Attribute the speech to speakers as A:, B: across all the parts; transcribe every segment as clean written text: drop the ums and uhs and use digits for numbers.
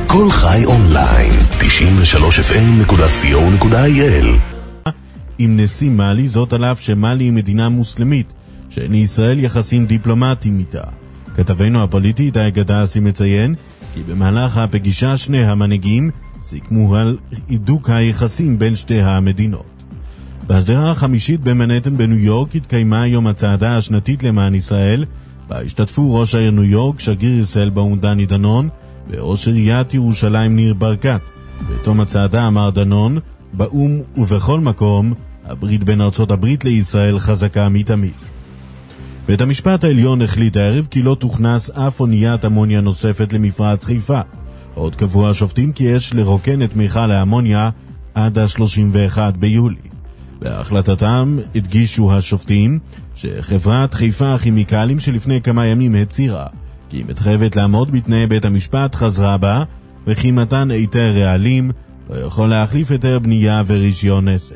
A: כל חי אונליין, 93fm.co.il.
B: עם נשיא מאלי, זאת על אף שמאלי היא מדינה מוסלמית, שאין לישראל יחסים דיפלומטיים איתה. כתבנו הפוליטי איתי גדסי מציין כי במהלך הפגישה שני המנהיגים סיכמו על הידוק היחסים בין שתי המדינות. בהשדרה החמישית במנהטן בניו יורק התקיימה היום הצעדה השנתית למען ישראל, בה השתתפו ראש העיר ניו יורק, שגריר ישראל באו"ם דני דנון, וראש עיריית ירושלים ניר ברקת. בתום הצעדה אמר דנון, באו"ם ובכל מקום, הברית בין ארצות הברית לישראל חזקה מתמיד. בית המשפט העליון החליט הערב כי לא תוכנס אף אוניית אמוניה נוספת למפרץ חיפה. עוד קבעו השופטים כי יש לרוקן את מיכל האמוניה עד ה-31 ביולי. בהחלטתם הדגישו השופטים שחברת חיפה הכימיקלים שלפני כמה ימים הצירה כי היא מתחייבת לעמוד בתנאי בית המשפט חזרה בה, וכי מתן היתר רעלים לא יכול להחליף היתר בנייה ורישיון עסק.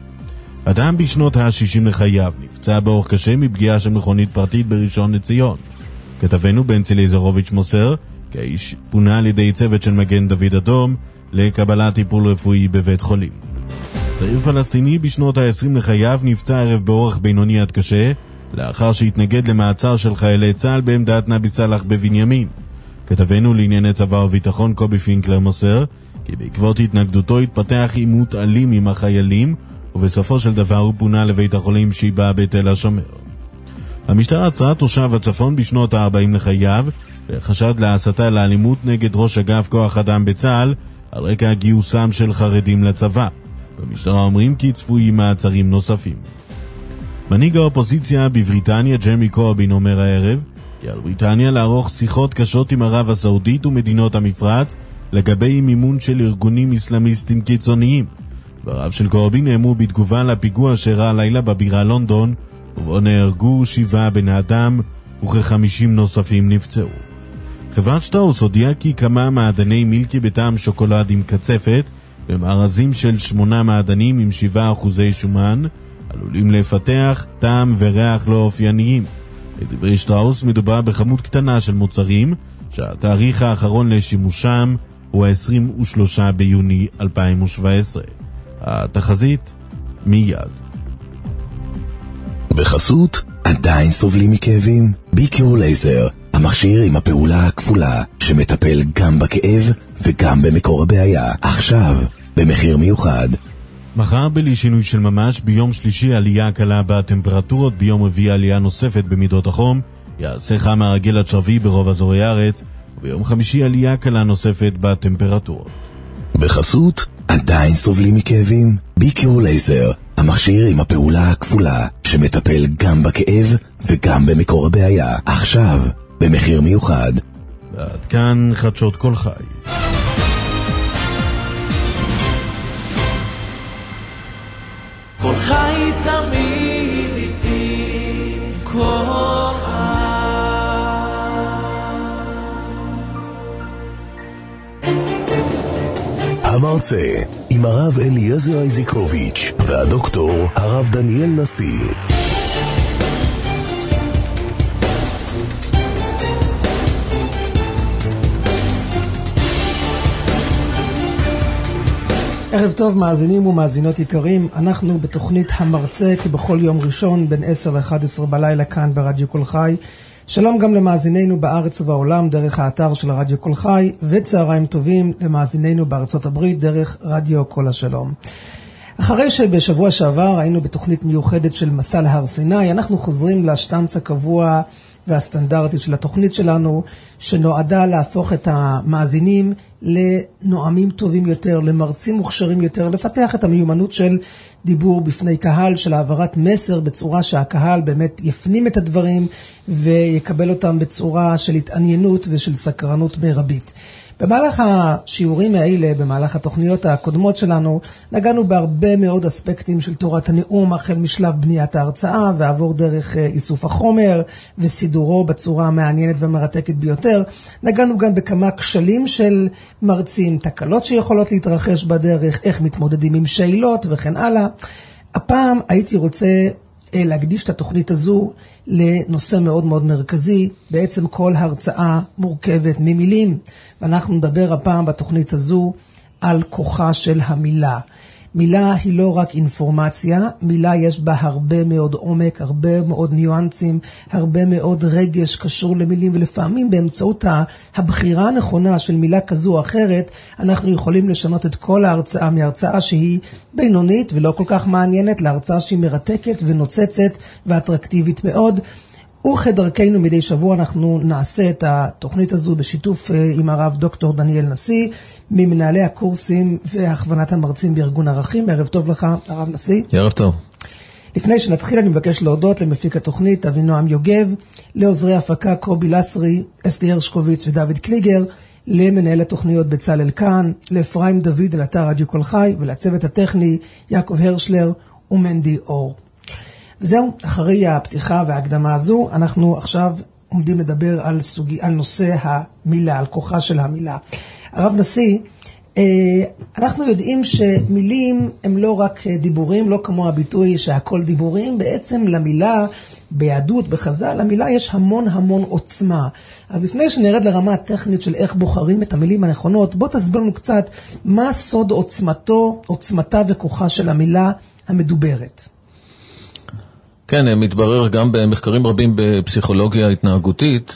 B: אדם בשנות ה-60 לחייו נפצע באורח קשה מפגיעה של מכונית פרטית בראשון לציון. כתבנו בנצי ליזרוביץ' מוסר כי האיש פונה על ידי צוות של מגן דוד אדום לקבלת טיפול רפואי בבית חולים. צעיר פלסטיני בשנות ה-20 לחייו נפצע ערב באורח בינוני עד קשה לאחר שהתנגד למעצר של חיילי צה"ל בעמדת נבי סלח בבנימין. כתבנו לענייני צבא וביטחון קובי פינקלר מוסר כי בעקבות התנגדותו התפתח עימות אלים עם החיילים, ובסופו של דבר הוא פונה לבית החולים שיבא בתל השומר. המשטרה עצרה תושב הצפון בשנות ה-40 לחייו וחשד להסתה לאלימות נגד ראש אגף כוח אדם בצה"ל על רקע גיוסם של חרדים לצבא. במשטרה אומרים כי צפויים מעצרים נוספים. מנהיג האופוזיציה בבריטניה ג'רמי קורבין אומר הערב כי על בריטניה לערוך שיחות קשות עם ערב הסעודית ומדינות המפרץ לגבי מימון של ארגונים אסלאמיסטים קיצוניים. דבריו של קורבין נאמרו בתגובה לפיגוע שאירע הלילה בבירה לונדון, ובו נהרגו 7 בני אדם וכ-50 נוספים נפצעו. חברת שטראוס הודיעה כי כמה מעדני מילקי בטעם שוקולד עם קצפת במארזים של 8 מעדנים עם 7% שומן עלולים לפתח טעם וריח לא אופייניים. לדברי שטראוס מדובר בכמות קטנה של מוצרים שהתאריך האחרון לשימושם הוא 23 ביוני 2017. התחזית מיד.
A: בחסות, עדיין סובלים מכאבים? ביקרו לייזר, המכשיר עם הפעולה הכפולה שמטפל גם בכאב וגם במקור הבעיה. עכשיו, במחיר מיוחד.
B: מחר בלי שינוי של ממש, ביום שלישי עלייה קלה בטמפרטורות, ביום רביעי עלייה נוספת במידות החום, יעשה חם הרגיל עד שרבי ברוב אזורי הארץ, וביום חמישי עלייה קלה נוספת בטמפרטורות.
A: בחסות, עדיין סובלים מכאבים? ביקרו לייזר, המכשיר עם הפעולה הכפולה שמטפל גם בכאב וגם במקור הבעיה. עכשיו, במחיר מיוחד.
B: ועד כאן חדשות כל חי.
C: כל חי תמיד איתי, כל חי.
A: המרצה עם הרב אליעזר איזיקוביץ' והדוקטור הרב דניאל נשיא.
D: ערב טוב מאזינים ומאזינות יקרים, אנחנו בתוכנית המרצה כבכל יום ראשון בין 10 ל-11 בלילה כאן ברדיו כל חי. שלום גם למאזינינו בארץ ובעולם דרך האתר של הרדיו כל חי, וצהריים טובים למאזינינו בארצות הברית דרך רדיו כל השלום. אחרי שבשבוע שעבר היינו בתוכנית מיוחדת של מסע להר סיני, אנחנו חוזרים לשטנץ הקבוע והסטנדרטית של התוכנית שלנו, שנועדה להפוך את המאזינים לנועמים טובים יותר, למרצים מוכשרים יותר, לפתח את המיומנות של דיבור בפני קהל, של העברת מסר בצורה שהקהל באמת יפנים את הדברים ויקבל אותם בצורה של התעניינות ושל סקרנות מרבית. במהלך השיעורים האלה, במהלך התוכניות הקודמות שלנו, נגענו בהרבה מאוד אספקטים של תורת הנאום, החל משלב בניית ההרצאה ועבור דרך איסוף החומר וסידורו בצורה המעניינת ומרתקת ביותר. נגענו גם בכמה כשלים של מרצים, תקלות שיכולות להתרחש בדרך, איך מתמודדים עם שאלות וכן הלאה. הפעם הייתי רוצה להקדיש את התוכנית הזו לנושא מאוד מאוד מרכזי. בעצם כל הרצאה מורכבת ממילים, ואנחנו נדבר הפעם בתוכנית הזו על כוחה של המילה. מילה היא לא רק אינפורמציה, מילה יש בה הרבה מאוד עומק, הרבה מאוד ניואנסים, הרבה מאוד רגש קשור למילים, ולפעמים באמצעות הבחירה הנכונה של מילה כזו או אחרת, אנחנו יכולים לשנות את כל ההרצאה מהרצאה שהיא בינונית ולא כל כך מעניינת, להרצאה שהיא מרתקת ונוצצת ואטרקטיבית מאוד. וכדרכנו מדי שבוע אנחנו נעשה את התוכנית הזו בשיתוף עם הרב דוקטור דניאל נשיא, ממנהלי הקורסים והכוונת המרצים בארגון ערכים. ערב טוב לך, הרב נשיא.
E: ערב טוב.
D: לפני שנתחיל אני מבקש להודות למפיק התוכנית אבינועם יוגב, לעוזרי הפקה קובי לסרי, אסתי הרשקוביץ ודוד קליגר, למנהל התוכניות בצלאל כאן, לאפרים דוד על אתר רדיו כל חי, ולצוות הטכני יעקב הרשלר ומנדי אור. וזהו, אחרי הפתיחה וההקדמה הזו, אנחנו עכשיו עומדים לדבר על נושא המילה, על כוחה של המילה. הרב נשיא, אנחנו יודעים שמילים הם לא רק דיבורים, לא כמו הביטוי שהכל דיבורים, בעצם למילה, ביהדות, בחז"ל, למילה יש המון המון עוצמה. אז לפני שנרד לרמה הטכנית של איך בוחרים את המילים הנכונות, בוא תסביר לנו קצת מה סוד עוצמתה וכוחה של המילה המדוברת.
E: כן, מתברר גם במחקרים רבים בפסיכולוגיה התנהגותית,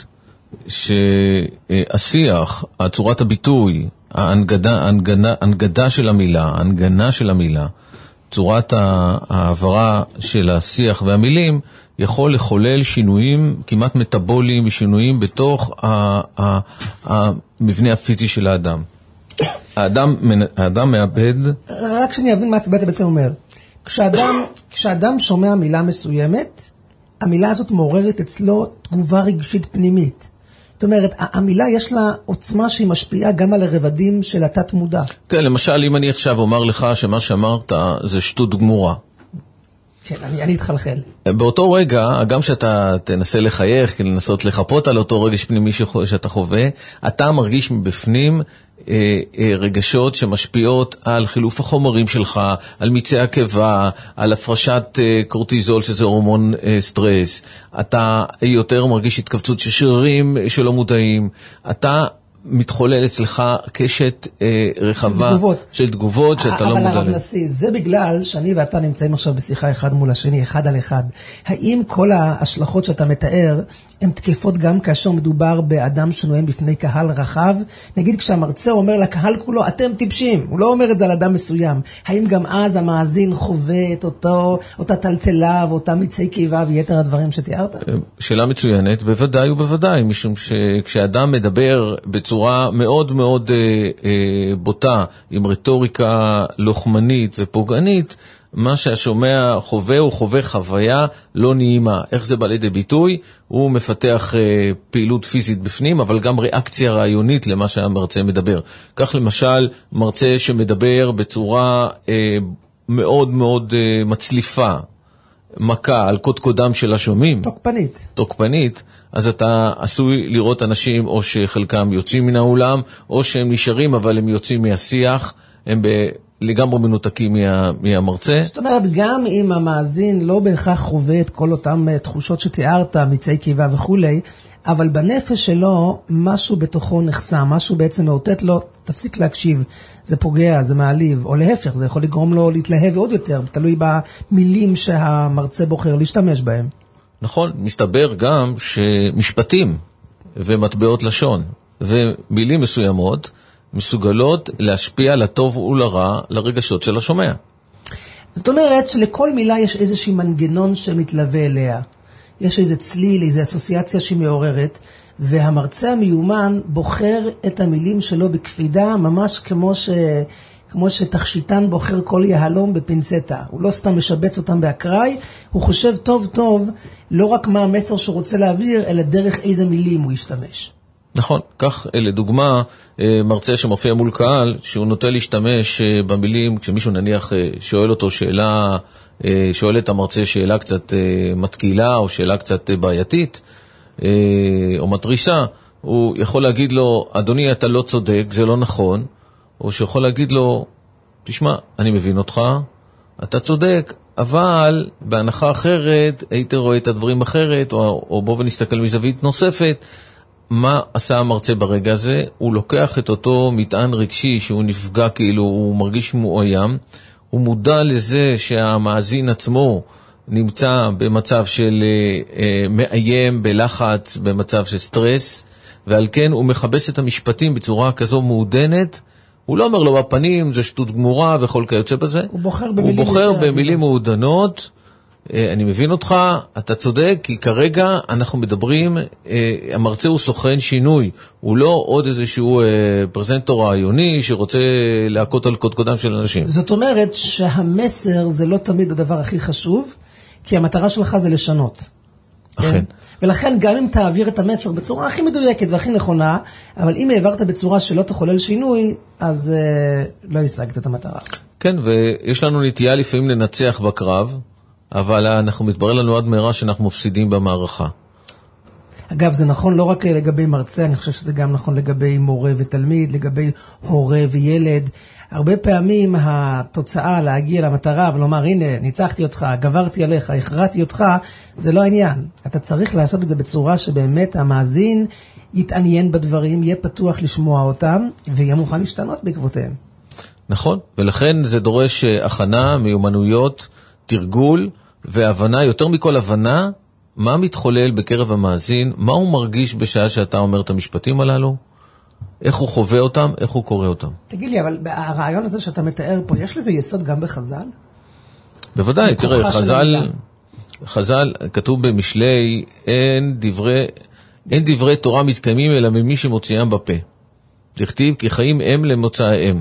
E: שהשיח, צורת הביטוי, ההנגדה של המילה, צורת העברה של השיח והמילים, יכול לחולל שינויים כמעט מטאבוליים, שינויים בתוך המבנה הפיזי של האדם. האדם מאבד...
D: רק שאני אבין מה אתה בעצם אומר. כשאדם שומע מילה מסוימת, המילה הזאת מעוררת אצלו תגובה רגשית פנימית. זאת אומרת, המילה יש לה עוצמה שהיא משפיעה גם על הרבדים של התת מודע. כן,
E: למשל, אם אני עכשיו אומר לך שמה שאמרת זה שטות גמורה.
D: כן, אני אתחלחל.
E: באותו רגע, גם שאתה תנסה לחייך, לנסות לחפות על אותו רגש פנימי שאתה חווה, אתה מרגיש מבפנים רגשות שמשפיעות על חילוף החומרים שלך, על מיצי הקיבה, על הפרשת קורטיזול שזה הורמון סטרס. אתה יותר מרגיש התכווצות של שרירים שלא מודעים. אתה מתחולל אצלך קשת רחבה של תגובות שאתה לא מודע.
D: אבל הרב נשיא, זה בגלל שאני ואתה נמצאים עכשיו בשיחה אחד מול השני, אחד על אחד. האם כל ההשלכות שאתה מתאר הן תקפות גם כאשר מדובר באדם שנואם בפני קהל רחב? נגיד כשהמרצה אומר לקהל כולו, אתם טיפשים, הוא לא אומר את זה על אדם מסוים. האם גם אז המאזין חווה את אותה טלטלה ואותה מיצי קיבה ויתר הדברים שתיארת?
E: שאלה מצוינת, בוודאי ובוודאי, משום שכשאדם מדבר בצורה מאוד מאוד בוטה, עם רטוריקה לוחמנית ופוגענית, מה שהשומע חווה הוא חווה חוויה לא נעימה. איך זה בא לידי ביטוי? הוא מפתח פעילות פיזית בפנים, אבל גם ריאקציה רעיונית למה שהמרצה מדבר. כך למשל, מרצה שמדבר בצורה מאוד מאוד מצליפה, מכה על קודקודם של השומעים. תוקפנית. אז אתה עשוי לראות אנשים או שחלקם יוצאים מן האולם, או שהם נשארים אבל הם יוצאים מהשיח, הם לגמרי מנותקים מהמרצה.
D: זאת אומרת, גם אם המאזין לא בהכרח חווה את כל אותם תחושות שתיארת, מיצי קיבה וכו', אבל בנפש שלו משהו בתוכו נחסם, משהו בעצם מאותת לו, תפסיק להקשיב, זה פוגע, זה מעליב, או להפך, זה יכול לגרום לו להתלהב עוד יותר, תלוי במילים שהמרצה בוחר להשתמש בהם.
E: נכון, מסתבר גם שמשפטים ומטבעות לשון ומילים מסוימות מסוגלות להשפיע לטוב ולרע לרגשות של השומע.
D: זאת אומרת שלכל מילה יש איזושהי מנגנון שמתלווה אליה. יש איזה צליל, איזו אסוציאציה שהיא מעוררת, והמרצה המיומן בוחר את המילים שלו בקפידה, ממש כמו שתכשיטן בוחר כל יהלום בפינצטה. הוא לא סתם משבץ אותם באקראי, הוא חושב טוב טוב, לא רק מה המסר שהוא רוצה להעביר, אלא דרך איזה מילים הוא ישתמש.
E: נכון, כך לדוגמה, מרצה שמופיע מול קהל, שהוא נוטה להשתמש במילים, כשמישהו נניח שואל אותו שאלה, שואל את המרצה שאלה קצת מתקילה, או שאלה קצת בעייתית, או מטריסה, הוא יכול להגיד לו, אדוני אתה לא צודק, זה לא נכון, או שיכול להגיד לו, תשמע, אני מבין אותך, אתה צודק, אבל בהנחה אחרת, היית רואה את הדברים אחרת, או בוא ונסתכל מזווית נוספת, מה עשה המרצה ברגע הזה? הוא לוקח את אותו מטען רגשי שהוא נפגע כאילו, הוא מרגיש מאוים, הוא מודע לזה שהמאזין עצמו נמצא במצב של מאיים, בלחץ, במצב של סטרס, ועל כן הוא מחבש את המשפטים בצורה כזו מעודנת, הוא לא אומר לו בפנים, זה שטות גמורה וכל כיוצא בזה.
D: הוא בוחר
E: במילים מעודנות. אני מבין אותך, אתה צודק, כי כרגע אנחנו מדברים, המרצה הוא סוכן שינוי, הוא לא עוד איזשהו פרזנטור רעיוני שרוצה להכות על קודקודם של אנשים.
D: זאת אומרת שהמסר זה לא תמיד הדבר הכי חשוב, כי המטרה שלך זה לשנות.
E: אכן.
D: ולכן גם אם תעביר את המסר בצורה הכי מדויקת והכי נכונה, אבל אם העברת בצורה שלא תחולל שינוי, אז לא השגת את המטרה.
E: כן, ויש לנו נטייה לפעמים לנצח בקרב, אבל אנחנו מתברר לנו עד מהרה שאנחנו מפסידים במערכה.
D: אגב, זה נכון לא רק לגבי מרצה, אני חושב שזה גם נכון לגבי מורה ותלמיד, לגבי הורה וילד. הרבה פעמים התוצאה להגיע למטרה ולומר, הנה, ניצחתי אותך, גברתי עליך, הכרעתי אותך, זה לא העניין. אתה צריך לעשות את זה בצורה שבאמת המאזין יתעניין בדברים, יהיה פתוח לשמוע אותם, ויהיה מוכן להשתנות בעקבותיהם.
E: נכון, ולכן זה דורש הכנה, מיומנויות, תרגול והבנה, יותר מכל הבנה, מה מתחולל בקרב המאזין, מה הוא מרגיש בשעה שאתה אומר את המשפטים הללו, איך הוא חווה אותם, איך הוא קורא אותם.
D: תגיד לי, אבל הרעיון הזה שאתה מתאר פה, יש לזה יסוד גם בחז"ל?
E: בוודאי, תראה, חז"ל, כתוב במשלי, אין דברי תורה מתקיימים אלא ממי שמוציאם בפה. לכתיב כי חיים הם למוצאיהם.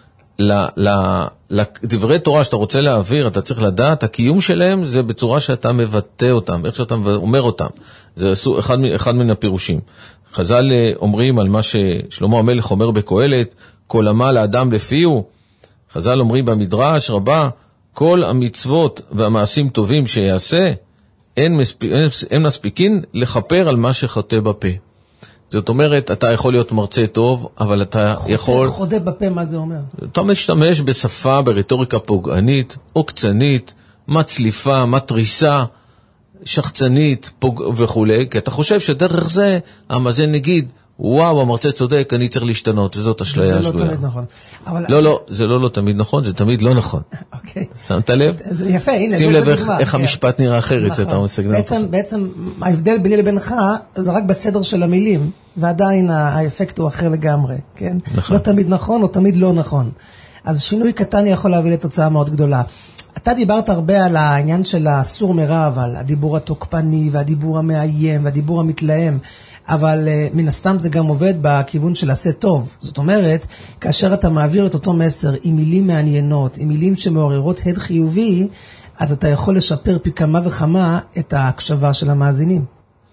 E: לדברי תורה שאתה רוצה להעביר, אתה צריך לדעת, הקיום שלהם זה בצורה שאתה מבטא אותם, איך שאתה אומר אותם. זה אחד מן הפירושים. חז"ל אומרים על מה ששלמה המלך אומר בקהלת, כל עמל האדם לפיהו. חז"ל אומרים במדרש רבה, כל המצוות והמעשים טובים שיעשה, אין מספיקין לחפר על מה שחוטא בפה. זאת אומרת, אתה יכול להיות מרצה טוב, אבל אתה יכול...
D: חודה בפה, מה זה אומר?
E: אתה משתמש בשפה, ברטוריקה פוגענית, עוקצנית, מצליפה, מטריסה, שחצנית וכו', כי אתה חושב שדרך זה המאזין נגיד, וואו, המרצה צודק, אני צריך להשתנות, וזאת אשליה שגויה.
D: זה לא תמיד נכון.
E: לא, זה לא תמיד נכון, זה תמיד לא נכון.
D: אוקיי.
E: שמת לב?
D: זה יפה, הנה,
E: שים לב איך המשפט נראה אחרת, שאתה מסגנן.
D: בעצם ההבדל ביני לבינך, זה רק בסדר של המילים, ועדיין האפקט הוא אחר לגמרי, כן? לא תמיד נכון, או תמיד לא נכון. אז שינוי קטן יכול להביא לתוצאה מאוד גדולה. אתה דיברת הרבה על העניין של הסור מרע, על הדיבור התוקפני, והדיבור המאיים, והדיבור המתלהם, אבל מן הסתם זה גם עובד בכיוון של עשה טוב. זאת אומרת, כאשר אתה מעביר את אותו מסר עם מילים מעניינות, עם מילים שמעוררות הד חיובי, אז אתה יכול לשפר פי כמה וכמה את ההקשבה של המאזינים.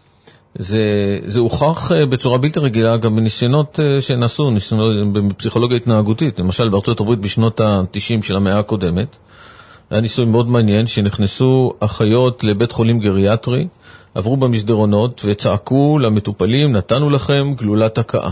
E: זה הוכח בצורה בלתי רגילה גם בניסיונות שנעשו, ניסיונות בפסיכולוגיה התנהגותית. למשל בארצות הברית בשנות ה-90 של המאה הקודמת, היה ניסוי מאוד מעניין שנכנסו אחיות לבית חולים גריאטרי, עברו במסדרונות וצעקו למטופלים, נתנו לכם גלולת הקאה.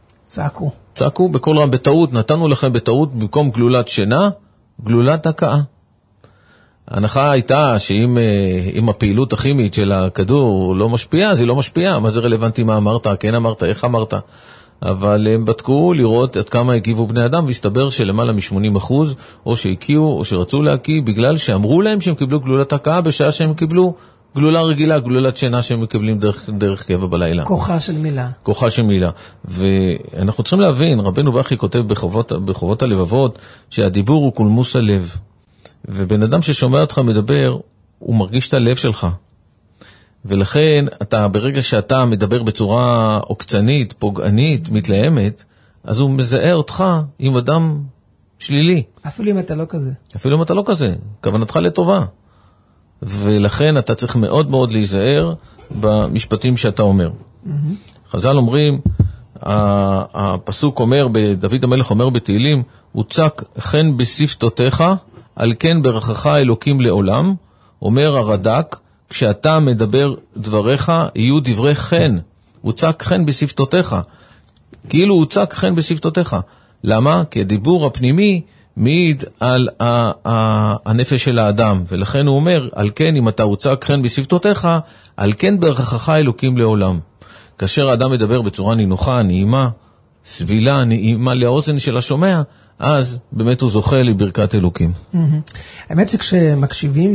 E: צעקו בכל רם בטעות, נתנו לכם בטעות במקום גלולת שינה, גלולת הקאה. ההנחה הייתה שאם הפעילות הכימית של הכדור לא משפיעה, אז היא לא משפיעה. מה זה רלוונטי מה אמרת, כן אמרת, איך אמרת? אבל הם בדקו לראות עד כמה הגיבו בני אדם, והסתבר שלמעלה מ-80% או שהקיעו או שרצו להקיע, בגלל שאמרו להם שהם קיבלו גלולת הקאה בשעה שהם קיבלו גלולה רגילה, גלולת שינה שהם מקבלים דרך קבע בלילה.
D: כוחה של מילה.
E: כוחה של מילה. ואנחנו צריכים להבין, רבנו בכי כותב בחובות הלבבות, שהדיבור הוא קולמוס הלב. ובן אדם ששומע אותך מדבר, הוא מרגיש את הלב שלך. ולכן, ברגע שאתה מדבר בצורה עוקצנית, פוגענית, מתלהמת, אז הוא מזהה אותך עם אדם שלילי.
D: אפילו אם אתה לא כזה.
E: אפילו אם אתה לא כזה. כוונתך לטובה. ולכן אתה צריך מאוד מאוד להיזהר במשפטים שאתה אומר. חז"ל אומרים, הפסוק אומר, דוד המלך אומר בתהילים, הוצק חן בשפתותיך, על כן ברכך אלוקים לעולם, אומר הרד"ק, כשאתה מדבר דבריך, יהיו דברי חן, הוצק חן בשפתותיך, כאילו הוצק חן בשפתותיך. למה? כי הדיבור הפנימי מעיד על הנפש של האדם, ולכן הוא אומר, על כן אם אתה הוצק חן בשפתותיך, על כן ברכך אלוקים לעולם. כאשר האדם מדבר בצורה נינוחה, נעימה, סבילה, נעימה לאוזן של השומע, אז באמת הוא זוכה לברכת אלוקים.
D: האמת שכשמקשיבים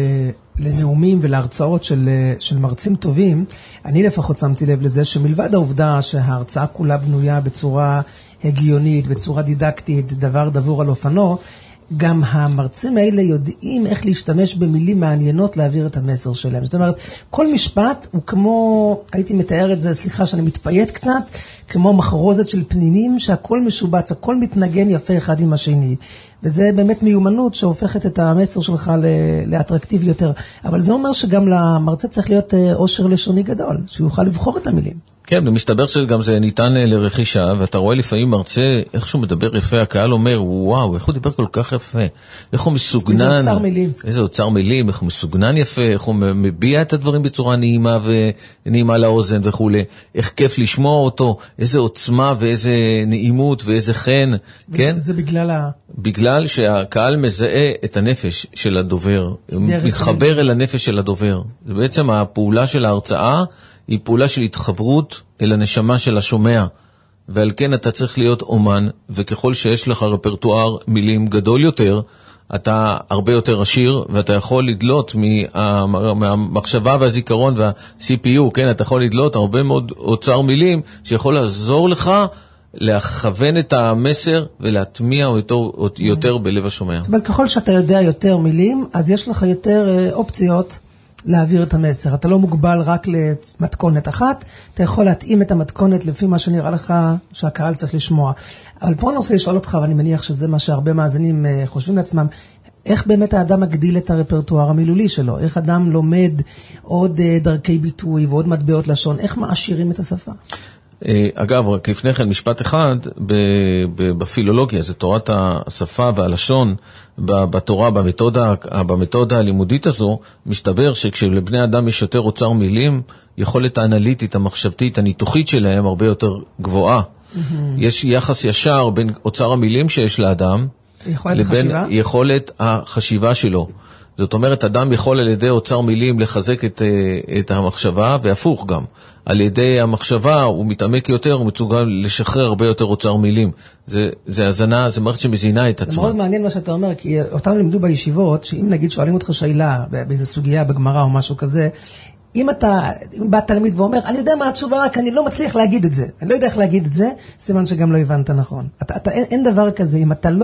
D: לנאומים ולהרצאות של מרצים טובים, אני לפחות שמתי לב לזה שמלבד העובדה שההרצאה כולה בנויה בצורה הגיונית, בצורה דידקטית, דבר דבור על אופנו, גם המרצים האלה יודעים איך להשתמש במילים מעניינות להעביר את המסר שלהם. זאת אומרת, כל משפט הוא כמו, הייתי מתאר את זה, סליחה שאני מתפייט קצת, כמו מחרוזת של פנינים, שהכל משובץ, הכל מתנגן יפה אחד עם השני. וזה באמת מיומנות שהופכת את המסר שלך לאטרקטיבי יותר. אבל זה אומר שגם למרצה צריך להיות עושר לשוני גדול, שהוא יוכל לבחור את המילים.
E: כן, ומסתבר שגם זה ניתן לרכישה, ואתה רואה לפעמים מרצה, איך שהוא מדבר יפה, הקהל אומר, וואו, איך הוא דיבר כל כך יפה, איך הוא מסוגנן.
D: איזה אוצר מילים.
E: איזה אוצר מילים, איך הוא מסוגנן יפה, איך הוא מביע את הדברים בצורה נעימה ונעימה לאוזן וכו'. איך כיף לשמוע אותו, איזה עוצמה ואיזה נעימות ואיזה חן, כן?
D: זה
E: בגלל שהקהל מזהה את הנפש של הדובר, מתחבר אל הנפש של הדובר. זה בעצם הפעולה של ההרצאה, היא פעולה של התחברות אל הנשמה של השומע, ועל כן אתה צריך להיות אומן, וככל שיש לך רפרטואר מילים גדול יותר, אתה הרבה יותר עשיר, ואתה יכול לדלות מהמחשבה והזיכרון וה-CPU, כן, אתה יכול לדלות הרבה מאוד אוצר מילים, שיכול לעזור לך להכוון את המסר ולהטמיע יותר בלב השומע.
D: זאת אומרת, ככל שאתה יודע יותר מילים, אז יש לך יותר אופציות להעביר את המסר. אתה לא מוגבל רק למתכונת אחת, אתה יכול להתאים את המתכונת לפי מה שנראה לך שהקהל צריך לשמוע. אבל פה אני רוצה לשאול אותך, ואני מניח שזה מה שהרבה מאזינים חושבים לעצמם, איך באמת האדם מגדיל את הרפרטואר המילולי שלו? איך אדם לומד עוד דרכי ביטוי ועוד מטבעות לשון? איך מעשירים את השפה?
E: אגב, רק לפני כן משפט אחד, בפילולוגיה, זה תורת השפה והלשון, בתורה, במתודה הלימודית הזו, מסתבר שכשלבני אדם יש יותר אוצר מילים, יכולת האנליטית, המחשבתית, הניתוחית שלהם הרבה יותר גבוהה. יש יחס ישר בין אוצר המילים שיש לאדם, לבין יכולת החשיבה שלו. זאת אומרת, אדם יכול על ידי אוצר מילים לחזק את המחשבה, והפוך גם. על ידי המחשבה הוא מתעמק יותר, הוא מצוגל לשחרר הרבה יותר אוצר מילים. זה הזנה, זה מערכת שמזינה את עצמה.
D: זה מאוד מעניין מה שאתה אומר, כי אותנו לימדו בישיבות, שאם נגיד שואלים אותך שאלה, באיזו סוגיה בגמרא או משהו כזה, אם בא תלמיד ואומר, אני יודע מה התשובה, רק אני לא מצליח להגיד את זה. אני לא יודע איך להגיד את זה, סימן שגם לא הבנת נכון. אין דבר כזה, אם אתה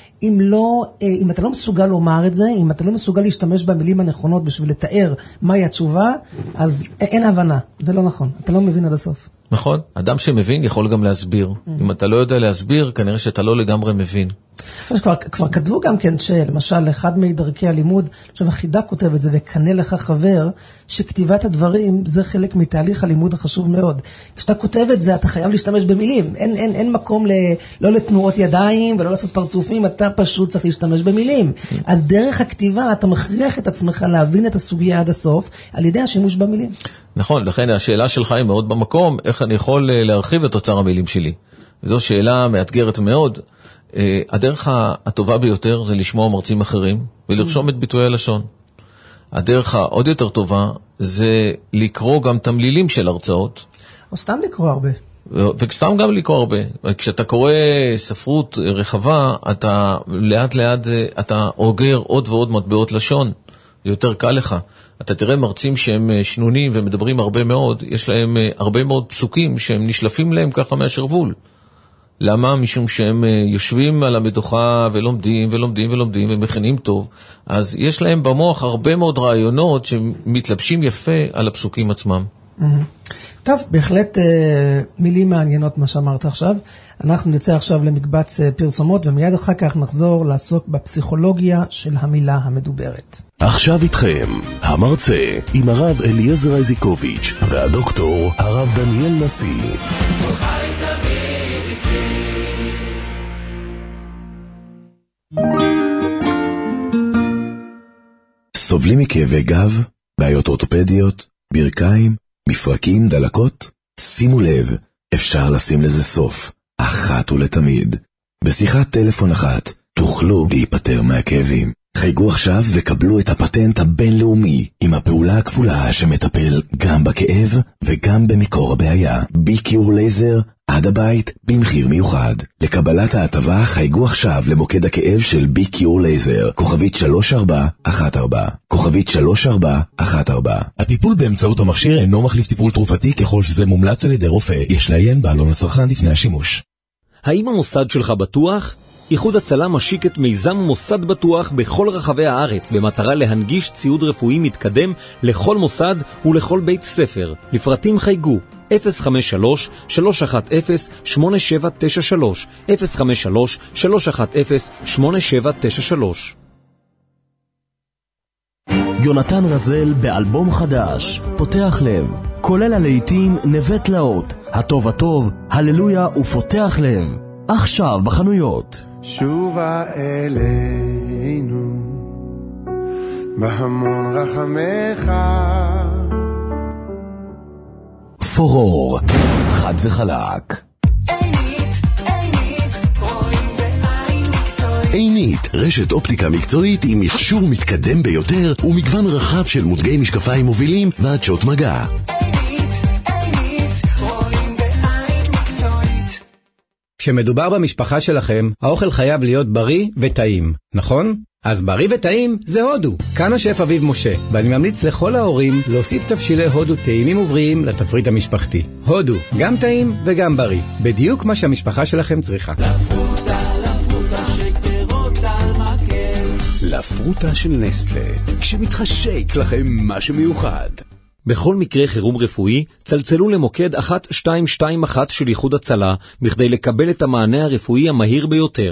D: לא מסוגל לומר את זה, אם אתה לא מסוגל להשתמש במילים הנכונות בשביל לתאר מהי התשובה, אז אין הבנה. זה לא נכון. אתה לא מבין עד הסוף.
E: נכון. אדם שמבין יכול גם להסביר. אם אתה לא יודע להסביר, כנראה שאתה לא לגמרי מבין.
D: כבר כתבו גם כן שלמשל אחד מדרכי הלימוד, עכשיו החידה כותב את זה וקנה לך חבר, שכתיבת הדברים זה חלק מתהליך הלימוד החשוב מאוד. כשאתה כותב את זה אתה חייב להשתמש במילים, אין מקום לא לתנועות ידיים ולא לעשות פרצופים, אתה פשוט צריך להשתמש במילים. אז דרך הכתיבה אתה מכריח את עצמך להבין את הסוגיה עד הסוף על ידי השימוש במילים.
E: נכון, לכן השאלה שלך היא מאוד במקום, איך אני יכול להרחיב את אוצר המילים שלי. וזו שאלה מאתגרת מאוד. הדרך הטובה ביותר זה לשמוע מרצים אחרים ולרשום את ביטויי הלשון. הדרך העוד יותר טובה זה לקרוא גם תמלילים של הרצאות.
D: או סתם לקרוא הרבה.
E: וסתם גם לקרוא הרבה. כשאתה קורא ספרות רחבה, אתה לאט לאט אתה אוגר עוד ועוד מטבעות לשון. זה יותר קל לך. אתה תראה מרצים שהם שנונים ומדברים הרבה מאוד, יש להם הרבה מאוד פסוקים שהם נשלפים להם ככה מהשרוול. למה? משום שהם יושבים על המדוכה ולומדים ולומדים ולומדים ומכינים טוב, אז יש להם במוח הרבה מאוד רעיונות שמתלבשים יפה על הפסוקים עצמם.
D: טוב, בהחלט מילים מעניינות מה שאמרת עכשיו. אנחנו נצא עכשיו למקבץ פרסומות ומיד אחר כך נחזור לעסוק בפסיכולוגיה של המילה המדוברת.
A: עכשיו איתכם, המרצה עם הרב אליעזר איזיקוביץ' והדוקטור הרב דניאל נשיא. סובלים מכאבי גב, בעיות אורתופדיות, ברכיים, מפרקים, דלקות? שימו לב, אפשר לשים לזה סוף, אחת ולתמיד. בשיחת טלפון אחת תוכלו להיפטר מהכאבים. חייגו עכשיו וקבלו את הפטנט הבינלאומי עם הפעולה הכפולה שמטפל גם בכאב וגם במקור הבעיה. בי-קיור לייזר עד הבית במחיר מיוחד. לקבלת ההטבה חייגו עכשיו למוקד הכאב של בי-קיור לייזר, כוכבית 3414, כוכבית 3414. הטיפול באמצעות המכשיר אינו מחליף טיפול תרופתי ככל שזה מומלץ על ידי רופא. יש לעיין בעלון לצרכן לפני השימוש.
F: האם המוסד שלך בטוח? איחוד הצלה משיק את מיזם מוסד בטוח בכל רחבי הארץ במטרה להנגיש ציוד רפואי מתקדם לכל מוסד ולכל בית ספר. לפרטים חייגו 053-310-8793, 053-310-8793.
G: יונתן רזל באלבום חדש, פותח לב, כולל הלהיטים נווה תלאות, הטוב הטוב, הללויה ופותח לב. עכשיו בחנויות.
H: שובה אלינו בהמון רחמך.
A: פורור, חד וחלק. עינית, רשת אופטיקה מקצועית עם מכשור מתקדם ביותר ומגוון רחב של מותגי משקפיים מובילים ועדשות מגע.
I: כשמדובר במשפחה שלכם, האוכל חייב להיות בריא וטעים, נכון? אז בריא וטעים זה הודו. כאן השף אביב משה, ואני ממליץ לכל ההורים להוסיף תבשילי הודו טעימים ובריאים לתפריט המשפחתי. הודו, גם טעים וגם בריא. בדיוק מה שהמשפחה שלכם צריכה.
J: לפרוטה של נסטלה, כשמתחשק לכם משהו מיוחד.
F: בכל מקרה חירום רפואי, צלצלו למוקד 1221 של איחוד הצלה, בכדי לקבל את המענה הרפואי המהיר ביותר.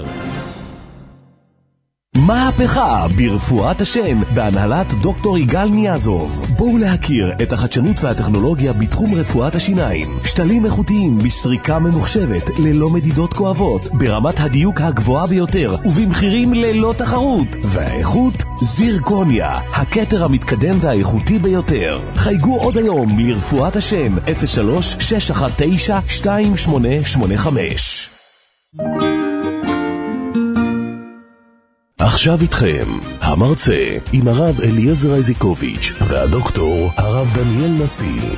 A: מהפכה ברפואת השן בהנהלת דוקטור יגאל ניאזוב. בואו להכיר את החדשנות והטכנולוגיה בתחום רפואת השיניים. שתלים איכותיים בסריקה ממוחשבת ללא מדידות כואבות, ברמת הדיוק הגבוהה ביותר ובמחירים ללא תחרות. והאיכות זירקוניה, הכתר המתקדם והאיכותי ביותר. חייגו עוד היום לרפואת השן 03-619-2885. עכשיו איתכם, המרצה עם הרב אליעזר איזיקוביץ' והדוקטור הרב דניאל נשיא.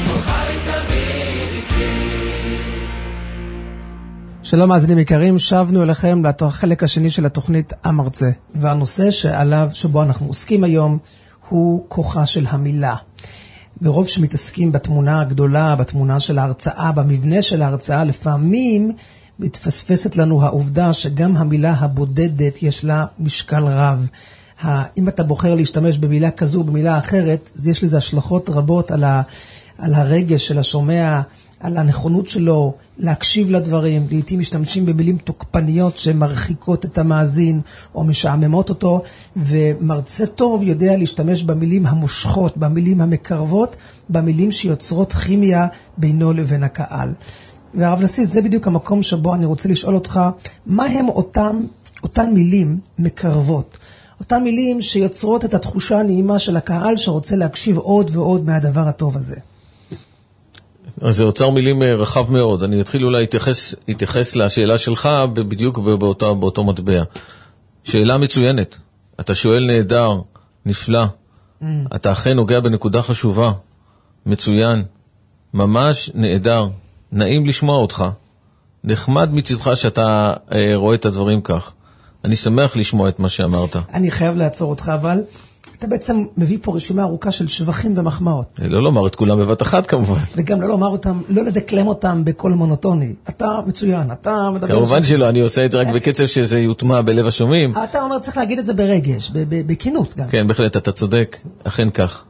D: שלום מאזינים יקרים, שבנו אליכם לחלק השני של התוכנית המרצה, והנושא שבו אנחנו עוסקים היום הוא כוחה של המילה. ברוב שמתעסקים בתמונה הגדולה, בתמונה של ההרצאה, במבנה של ההרצאה, לפעמים מתפספסת לנו העובדה שגם המילה הבודדת יש לה משקל רב. אם אתה בוחר להשתמש במילה כזו או במילה אחרת, אז יש לזה השלכות רבות על הרגש של השומע, על הנכונות שלו להקשיב לדברים. לעתים משתמשים במילים תוקפניות שמרחיקות את המאזין או משעממות אותו, ומרצה טוב יודע להשתמש במילים המושכות, במילים המקרבות, במילים שיוצרות כימיה בינו לבין הקהל. והרב נשיא, זה בדיוק המקום שבו אני רוצה לשאול אותך, מה הם אותן מילים מקרבות? אותן מילים שיוצרות את התחושה הנעימה של הקהל שרוצה להקשיב עוד ועוד מהדבר הטוב הזה.
E: אז זה אוצר מילים רחב מאוד. אני אתחיל אולי להתייחס לשאלה שלך בדיוק באותו מטבע. שאלה מצוינת. אתה שואל נהדר, נפלא. אתה אכן נוגע בנקודה חשובה. מצוין. ממש נהדר. נעים לשמוע אותך. נחמד מצדך שאתה רואה את הדברים כך. אני שמח לשמוע את מה שאמרת.
D: אני חייב לעצור אותך, אבל אתה בעצם מביא פה רשימה ארוכה של שבחים ומחמאות.
E: לא לומר את כולם בבת אחת כמובן.
D: וגם לא לומר אותם, לא לדקלם אותם בקול מונוטוני. אתה מצוין, אתה מדבר...
E: כמובן שלא, אני עושה את זה רק בקצב שזה יוטמע בלב השומעים.
D: אתה אומר, צריך להגיד את זה ברגש, בכנות גם.
E: כן, בהחלט, אתה צודק, אכן כך.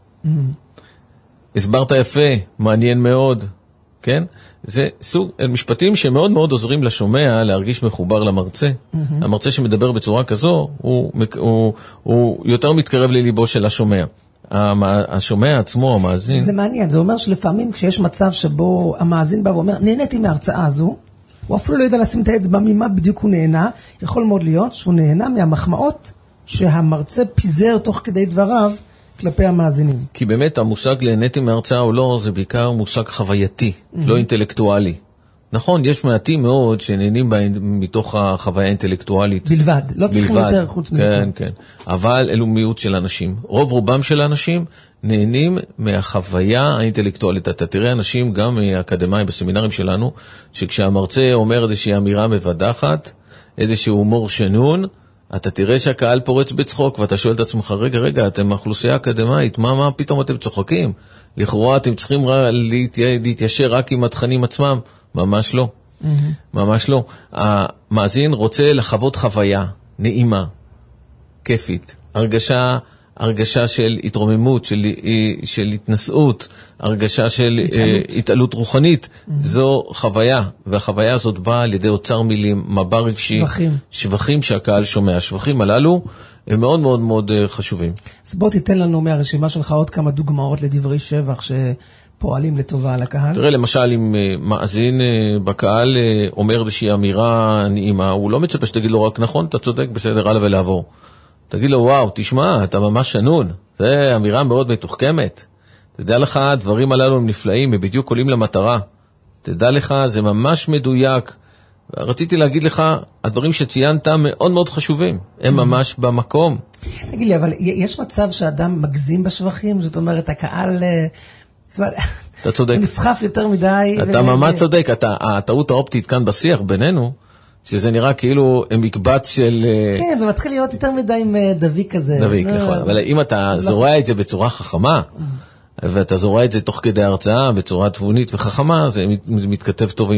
E: הסברת יפה, מעניין מאוד. כן? זה סוג משפטים שמאוד מאוד עוזרים לשומע להרגיש מחובר למרצה. המרצה שמדבר בצורה כזו, הוא יותר מתקרב לליבו של השומע. השומע עצמו, המאזין.
D: זה מעניין, זה אומר שלפעמים כשיש מצב שבו המאזין בא ואומר, נהניתי מההרצאה הזו, הוא אפילו לא יודע לשים את האצבע ממה בדיוק הוא נהנה, יכול מאוד להיות שהוא נהנה מהמחמאות שהמרצה פיזר תוך כדי דבריו, כלפי המאזינים.
E: כי באמת המושג להנאתי מהרצאה או לא, זה בעיקר מושג חווייתי, לא אינטלקטואלי. נכון, יש מעטים מאוד שנהנים מתוך החוויה האינטלקטואלית.
D: בלבד, לא צריכים יותר חוץ מזה.
E: כן, כן. אבל אלו מיעוט של אנשים. רוב רובם של האנשים נהנים מהחוויה האינטלקטואלית. אתה תראה אנשים, גם אקדמיים בסמינרים שלנו, שכשהמרצה אומר איזושהי אמירה מבדחת, איזשהו הומור שנון, אתה תראה שהקהל פורץ בצחוק, ואתה שואל את עצמך, רגע, אתם אוכלוסייה אקדמית, מה פתאום אתם צוחקים? לכאורה אתם צריכים להתיישר רק עם התכנים עצמם. ממש לא. ממש לא. המאזין רוצה לחוות חוויה נעימה, כיפית, הרגשה של התרוממות, של התנסות, הרגשה של התעלות רוחנית. זו חוויה, והחוויה הזאת באה על ידי אוצר מילים, מבע רגשי, שבחים שהקהל שומע. השבחים הללו הם מאוד מאוד מאוד חשובים.
D: אז בוא תיתן לנו מהרשימה שלך עוד כמה דוגמאות לדברי שבח פועלים לטובה על הקהל.
E: תראה, למשל, אם מאזין בקהל אומר איזושהי אמירה נעימה, הוא לא מצפה שתגיד לו רק נכון, אתה צודק, בסדר, הלאה ולעבור. תגיד לו, וואו, תשמע, אתה ממש שנון. זה אמירה מאוד מתוחכמת. תדע לך, הדברים הללו הם נפלאים, הם בדיוק עולים למטרה. תדע לך, זה ממש מדויק. רציתי להגיד לך, הדברים שציינת מאוד מאוד חשובים. הם ממש במקום.
D: תגיד לי, אבל יש מצב שאדם מגזים בשבחים? זאת אומרת, הקהל...
E: אתה צודק.
D: נסחף יותר מדי.
E: אתה ממש צודק. הטעות האופטית כאן בשיח בינינו, שזה נראה כאילו מקבץ של...
D: כן, זה מתחיל להיות יותר מדי עם דביק כזה.
E: דביק, נכון. אבל אם אתה זורע את זה בצורה חכמה, ואתה זורע את זה תוך כדי הרצאה, בצורה תבונית וחכמה, זה מתכתב טוב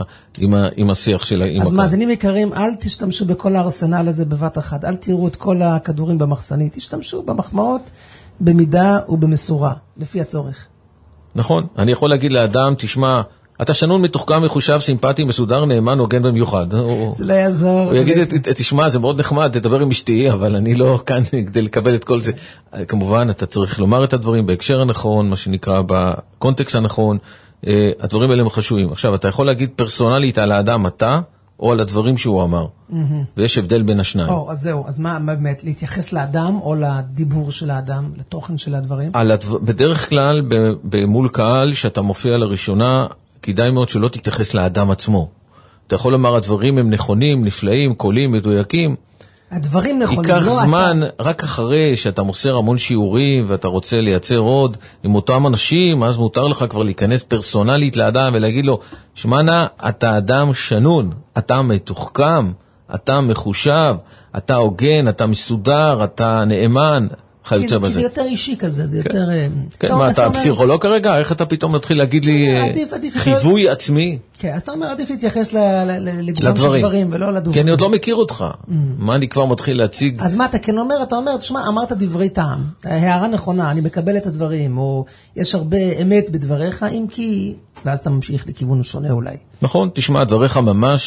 E: עם השיח של...
D: אז מאזינים יקרים, אל תשתמשו בכל הארסנל הזה בבת אחת. אל תראו את כל הכדורים במחסנית. תשתמשו במחמאות במידה ובמשורה, לפי הצורך.
E: נכון. אני יכול להגיד לאדם, תשמע, אתה שנון מתוחכם, מחושב, סימפטי, מסודר, נאמן, הוגן במיוחד.
D: זה לא יעזור.
E: הוא יגיד, תשמע, זה מאוד נחמד, תדבר עם אשתי, אבל אני לא כאן כדי לקבל את כל זה. כמובן, אתה צריך לומר את הדברים בהקשר הנכון, מה שנקרא בקונטקסט הנכון. הדברים האלה הם חשובים. עכשיו, אתה יכול להגיד פרסונלית על האדם, אתה, או על הדברים שהוא אמר. ויש הבדל בין השניים.
D: אז זהו, אז מה באמת, להתייחס לאדם או לדיבור של האדם, לתוכן של הדברים?
E: בדרך כלל, במול קהל, שאתה מופיע לראשונה, כדאי מאוד שלא תתייחס לאדם עצמו. אתה יכול לומר, הדברים הם נכונים, נפלאים, קולים, מדויקים.
D: הדברים נכונים,
E: ייקח זמן, רק אחרי שאתה מוסר המון שיעורים, ואתה רוצה לייצר עוד עם אותם אנשים, אז מותר לך כבר להיכנס פרסונלית לאדם, ולהגיד לו, שמענה, אתה אדם שנון, אתה מתוחכם, אתה מחושב, אתה הוגן, אתה מסודר, אתה נאמן,
D: כי זה יותר אישי כזה, זה יותר...
E: כן, מה, אתה פסיכולוג כרגע? איך אתה פתאום מתחיל להגיד לי חיווי עצמי?
D: כן, אז אתה אומר, עדיף להתייחס לגבוהם של דברים ולא לדברים.
E: כי אני עוד לא מכיר אותך. מה אני כבר מתחיל להציג?
D: אז מה אתה כן אומר? אתה אומר, תשמע, אמרת דברי טעם. הערה נכונה, אני מקבל את הדברים, או יש הרבה אמת בדבריך, אם כי... ואז אתה ממשיך לכיוון שונה אולי.
E: נכון, תשמע, דבריך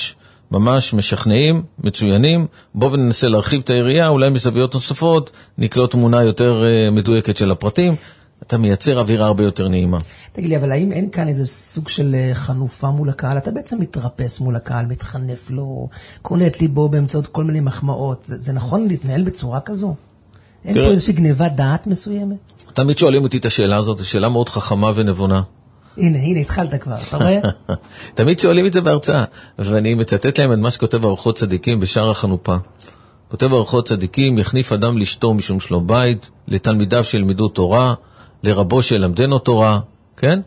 E: ממש משכנעים, מצוינים. בוא וננסה להרחיב את העירייה, אולי מזוויות נוספות, נקלוט תמונה יותר מדויקת של הפרטים. אתה מייצר אווירה הרבה יותר נעימה.
D: תגיד לי, אבל האם אין כאן איזה סוג של חנופה מול הקהל? אתה בעצם מתרפס מול הקהל, מתחנף לו, קונה את ליבו באמצעות כל מיני מחמאות. זה נכון להתנהל בצורה כזו? אין פה איזושהי גניבת דעת מסוימת?
E: תמיד שואלים אותי את השאלה הזאת, זו שאלה מאוד חכמה ונבונה.
D: הנה, התחלת כבר, אתה רואה?
E: תמיד שואלים את זה בהרצאה, ואני מצטט להם את מה שכותב אורחות צדיקים בשער החנופה. כותב אורחות צדיקים, יחניף אדם לאשתו משום שלום בית, לתלמידיו שילמדו תורה, לרבו שילמדנו תורה, כן?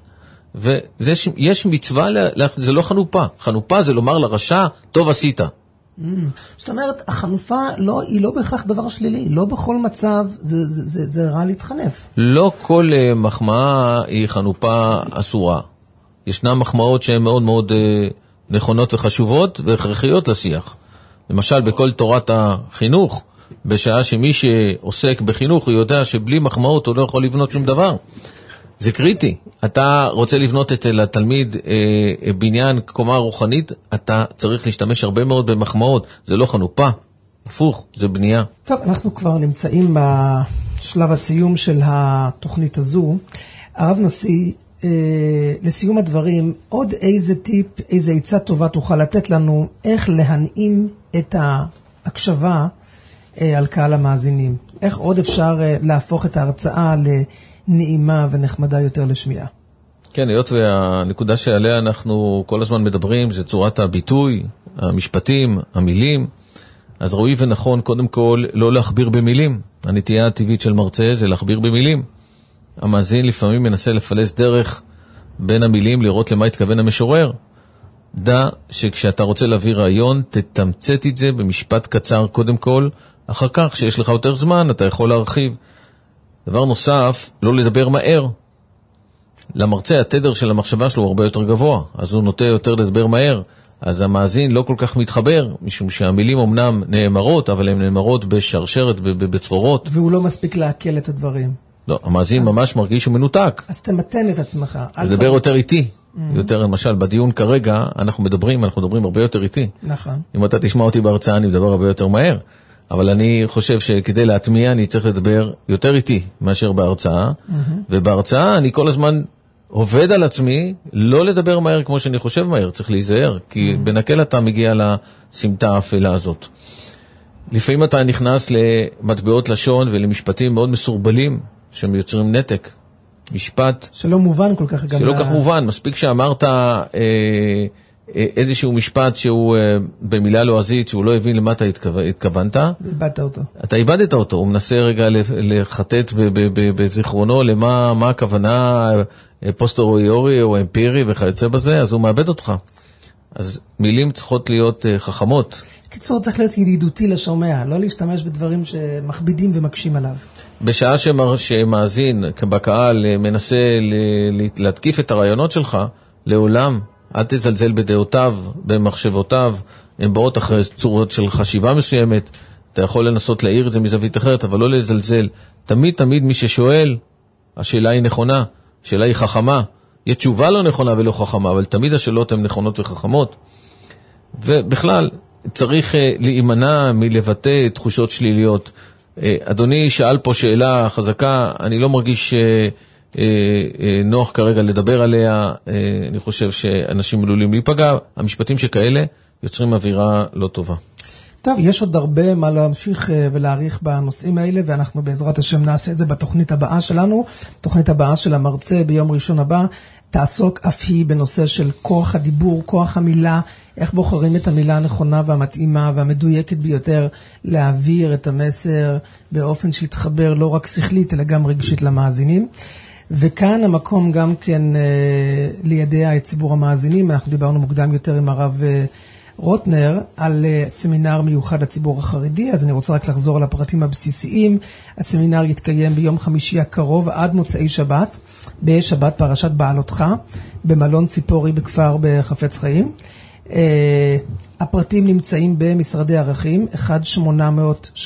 E: ויש מצווה, זה לא חנופה. חנופה זה לומר לרשע, טוב עשית.
D: זאת אומרת, החנופה היא לא בהכרח דבר שלילי, לא בכל מצב זה רע להתחנף.
E: לא כל מחמאה היא חנופה אסורה. ישנן מחמאות שהן מאוד מאוד נכונות וחשובות והכרחיות לשיח. למשל, בכל תורת החינוך, בשעה שמי שעוסק בחינוך הוא יודע שבלי מחמאות הוא לא יכול לבנות שום דבר. זה קריטי. אתה רוצה לבנות אצל התלמיד בניין קומה רוחנית, אתה צריך להשתמש הרבה מאוד במחמאות. זה לא חנופה, הפוך, זה בנייה.
D: טוב, אנחנו כבר נמצאים בשלב הסיום של התוכנית הזו. הרב נשיא, לסיום הדברים, עוד איזה טיפ, איזה עצה טובה תוכל לתת לנו איך להנעים את ההקשבה על קהל המאזינים? איך עוד אפשר להפוך את ההרצאה לנעימה ונחמדה יותר לשמיעה?
E: כן, היות והנקודה שעליה אנחנו כל הזמן מדברים זה צורת הביטוי, המשפטים, המילים, אז ראוי ונכון קודם כל לא להכביר במילים. הנטייה הטבעית של מרצה זה להכביר במילים. המאזין לפעמים מנסה לפלס דרך בין המילים לראות למה התכוון המשורר. דע שכשאתה רוצה להביא רעיון, תתמצת את זה במשפט קצר קודם כל, אחר כך שיש לך יותר זמן אתה יכול להרחיב. דבר נוסף, לא לדבר מהר. למרצה התדר של המחשבה שלו הוא הרבה יותר גבוה, אז הוא נוטה יותר לדבר מהר, אז המאזין לא כל כך מתחבר, משום שהמילים אמנם נאמרות, אבל הן נאמרות בשרשרת, בצרורות.
D: והוא לא מספיק להקל את הדברים.
E: לא, המאזין ממש מרגיש ומנותק.
D: אז תמתן את עצמך.
E: לדבר יותר איטי. יותר, למשל, בדיון כרגע, אנחנו מדברים הרבה יותר איטי.
D: נכון.
E: אם אתה תשמע אותי בהרצאה, אני מדבר הרבה יותר מהר. אבל אני חושב שכדי להטמיע, אני צריך לדבר יותר איטי מאשר בהרצאה. ובהרצאה אני כל הזמן עובד על עצמי, לא לדבר מהר כמו שאני חושב מהר, צריך להיזהר, כי בנקל אתה מגיע לסמטה האפלה הזאת. לפעמים אתה נכנס למטבעות לשון ולמשפטים מאוד מסורבלים, שמייצרים נתק. משפט
D: שלא מובן כל כך.
E: שלא כך מובן, מספיק שאמרת איזשהו משפט שהוא במילה לועזית, שהוא לא הבין למה אתה התכוונת.
D: איבדת אותו.
E: אתה איבדת אותו, הוא מנסה רגע לחטט בזיכרונו למה הכוונה פוסטרויורי או אמפירי וכיוצא בזה, אז הוא מאבד אותך. אז מילים צריכות להיות חכמות.
D: קיצור, צריך להיות ידידותי לשומע, לא להשתמש בדברים שמכבידים ומקשים עליו.
E: בשעה שמאזין בקהל מנסה להתקיף את הרעיונות שלך, לעולם אל תזלזל בדעותיו, במחשבותיו, הן באות אחרי צורות של חשיבה מסוימת, אתה יכול לנסות להעיר את זה מזווית אחרת, אבל לא לזלזל. תמיד מי ששואל, השאלה היא נכונה, השאלה היא חכמה, יש תשובה לא נכונה ולא חכמה, אבל תמיד השאלות הן נכונות וחכמות. ובכלל, צריך להימנע מלבטא תחושות שליליות. אדוני שאל פה שאלה חזקה, אני לא מרגיש נוח כרגע לדבר עליה, אני חושב שאנשים עלולים להיפגע, המשפטים שכאלה יוצרים אווירה לא טובה.
D: טוב, יש עוד הרבה מה להמשיך ולהעריך בנושאים האלה, ואנחנו בעזרת השם נעשה את זה בתוכנית הבאה שלנו. תוכנית הבאה של המרצה ביום ראשון הבא תעסוק אף היא בנושא של כוח הדיבור, כוח המילה, איך בוחרים את המילה הנכונה והמתאימה והמדויקת ביותר להעביר את המסר באופן שיתחבר לא רק שכלית אלא גם רגשית למאזינים. וכאן המקום גם כן לידע את ציבור המאזינים. אנחנו דיברנו מוקדם יותר עם הרב רוטנר על סמינר מיוחד לציבור החרדי, אז אני רוצה רק לחזור על הפרטים הבסיסיים. הסמינר יתקיים ביום חמישי הקרוב עד מוצאי שבת, בשבת פרשת בעלותך, במלון ציפורי בכפר בחפץ חיים. הפרטים נמצאים במשרדי ערכים 1-800-800-750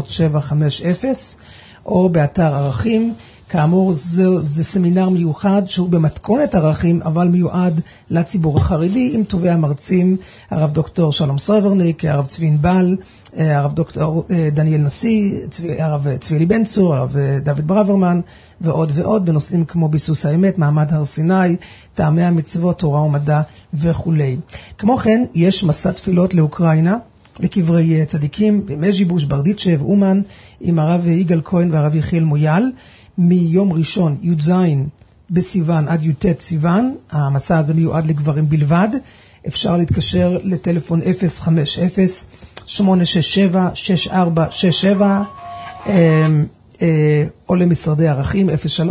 D: או באתר ערכים. כאמור, זה סמינר מיוחד שהוא במתכונת ערכים, אבל מיועד לציבור החרדי, עם טובי המרצים, הרב דוקטור שלום סוברניק, הרב צבי ענבל, הרב דוקטור דניאל נשיא, הרב צבי בן צור, הרב דוד ברוורמן, ועוד ועוד, בנושאים כמו ביסוס האמת, מעמד הר סיני, טעמי המצוות, תורה ומדע וכו'. כמו כן, יש מסע תפילות לאוקראינה, לקברי צדיקים, במז'יבוש, ברדיצ'ב, אומן, עם הרב יגאל כהן והרב יחיאל מויאל, מיום ראשון י"ז בסיוון עד י"ט סיוון. המסע הזה מיועד לגברים בלבד. אפשר להתקשר לטלפון 050-867-6467 או למשרדי ערכים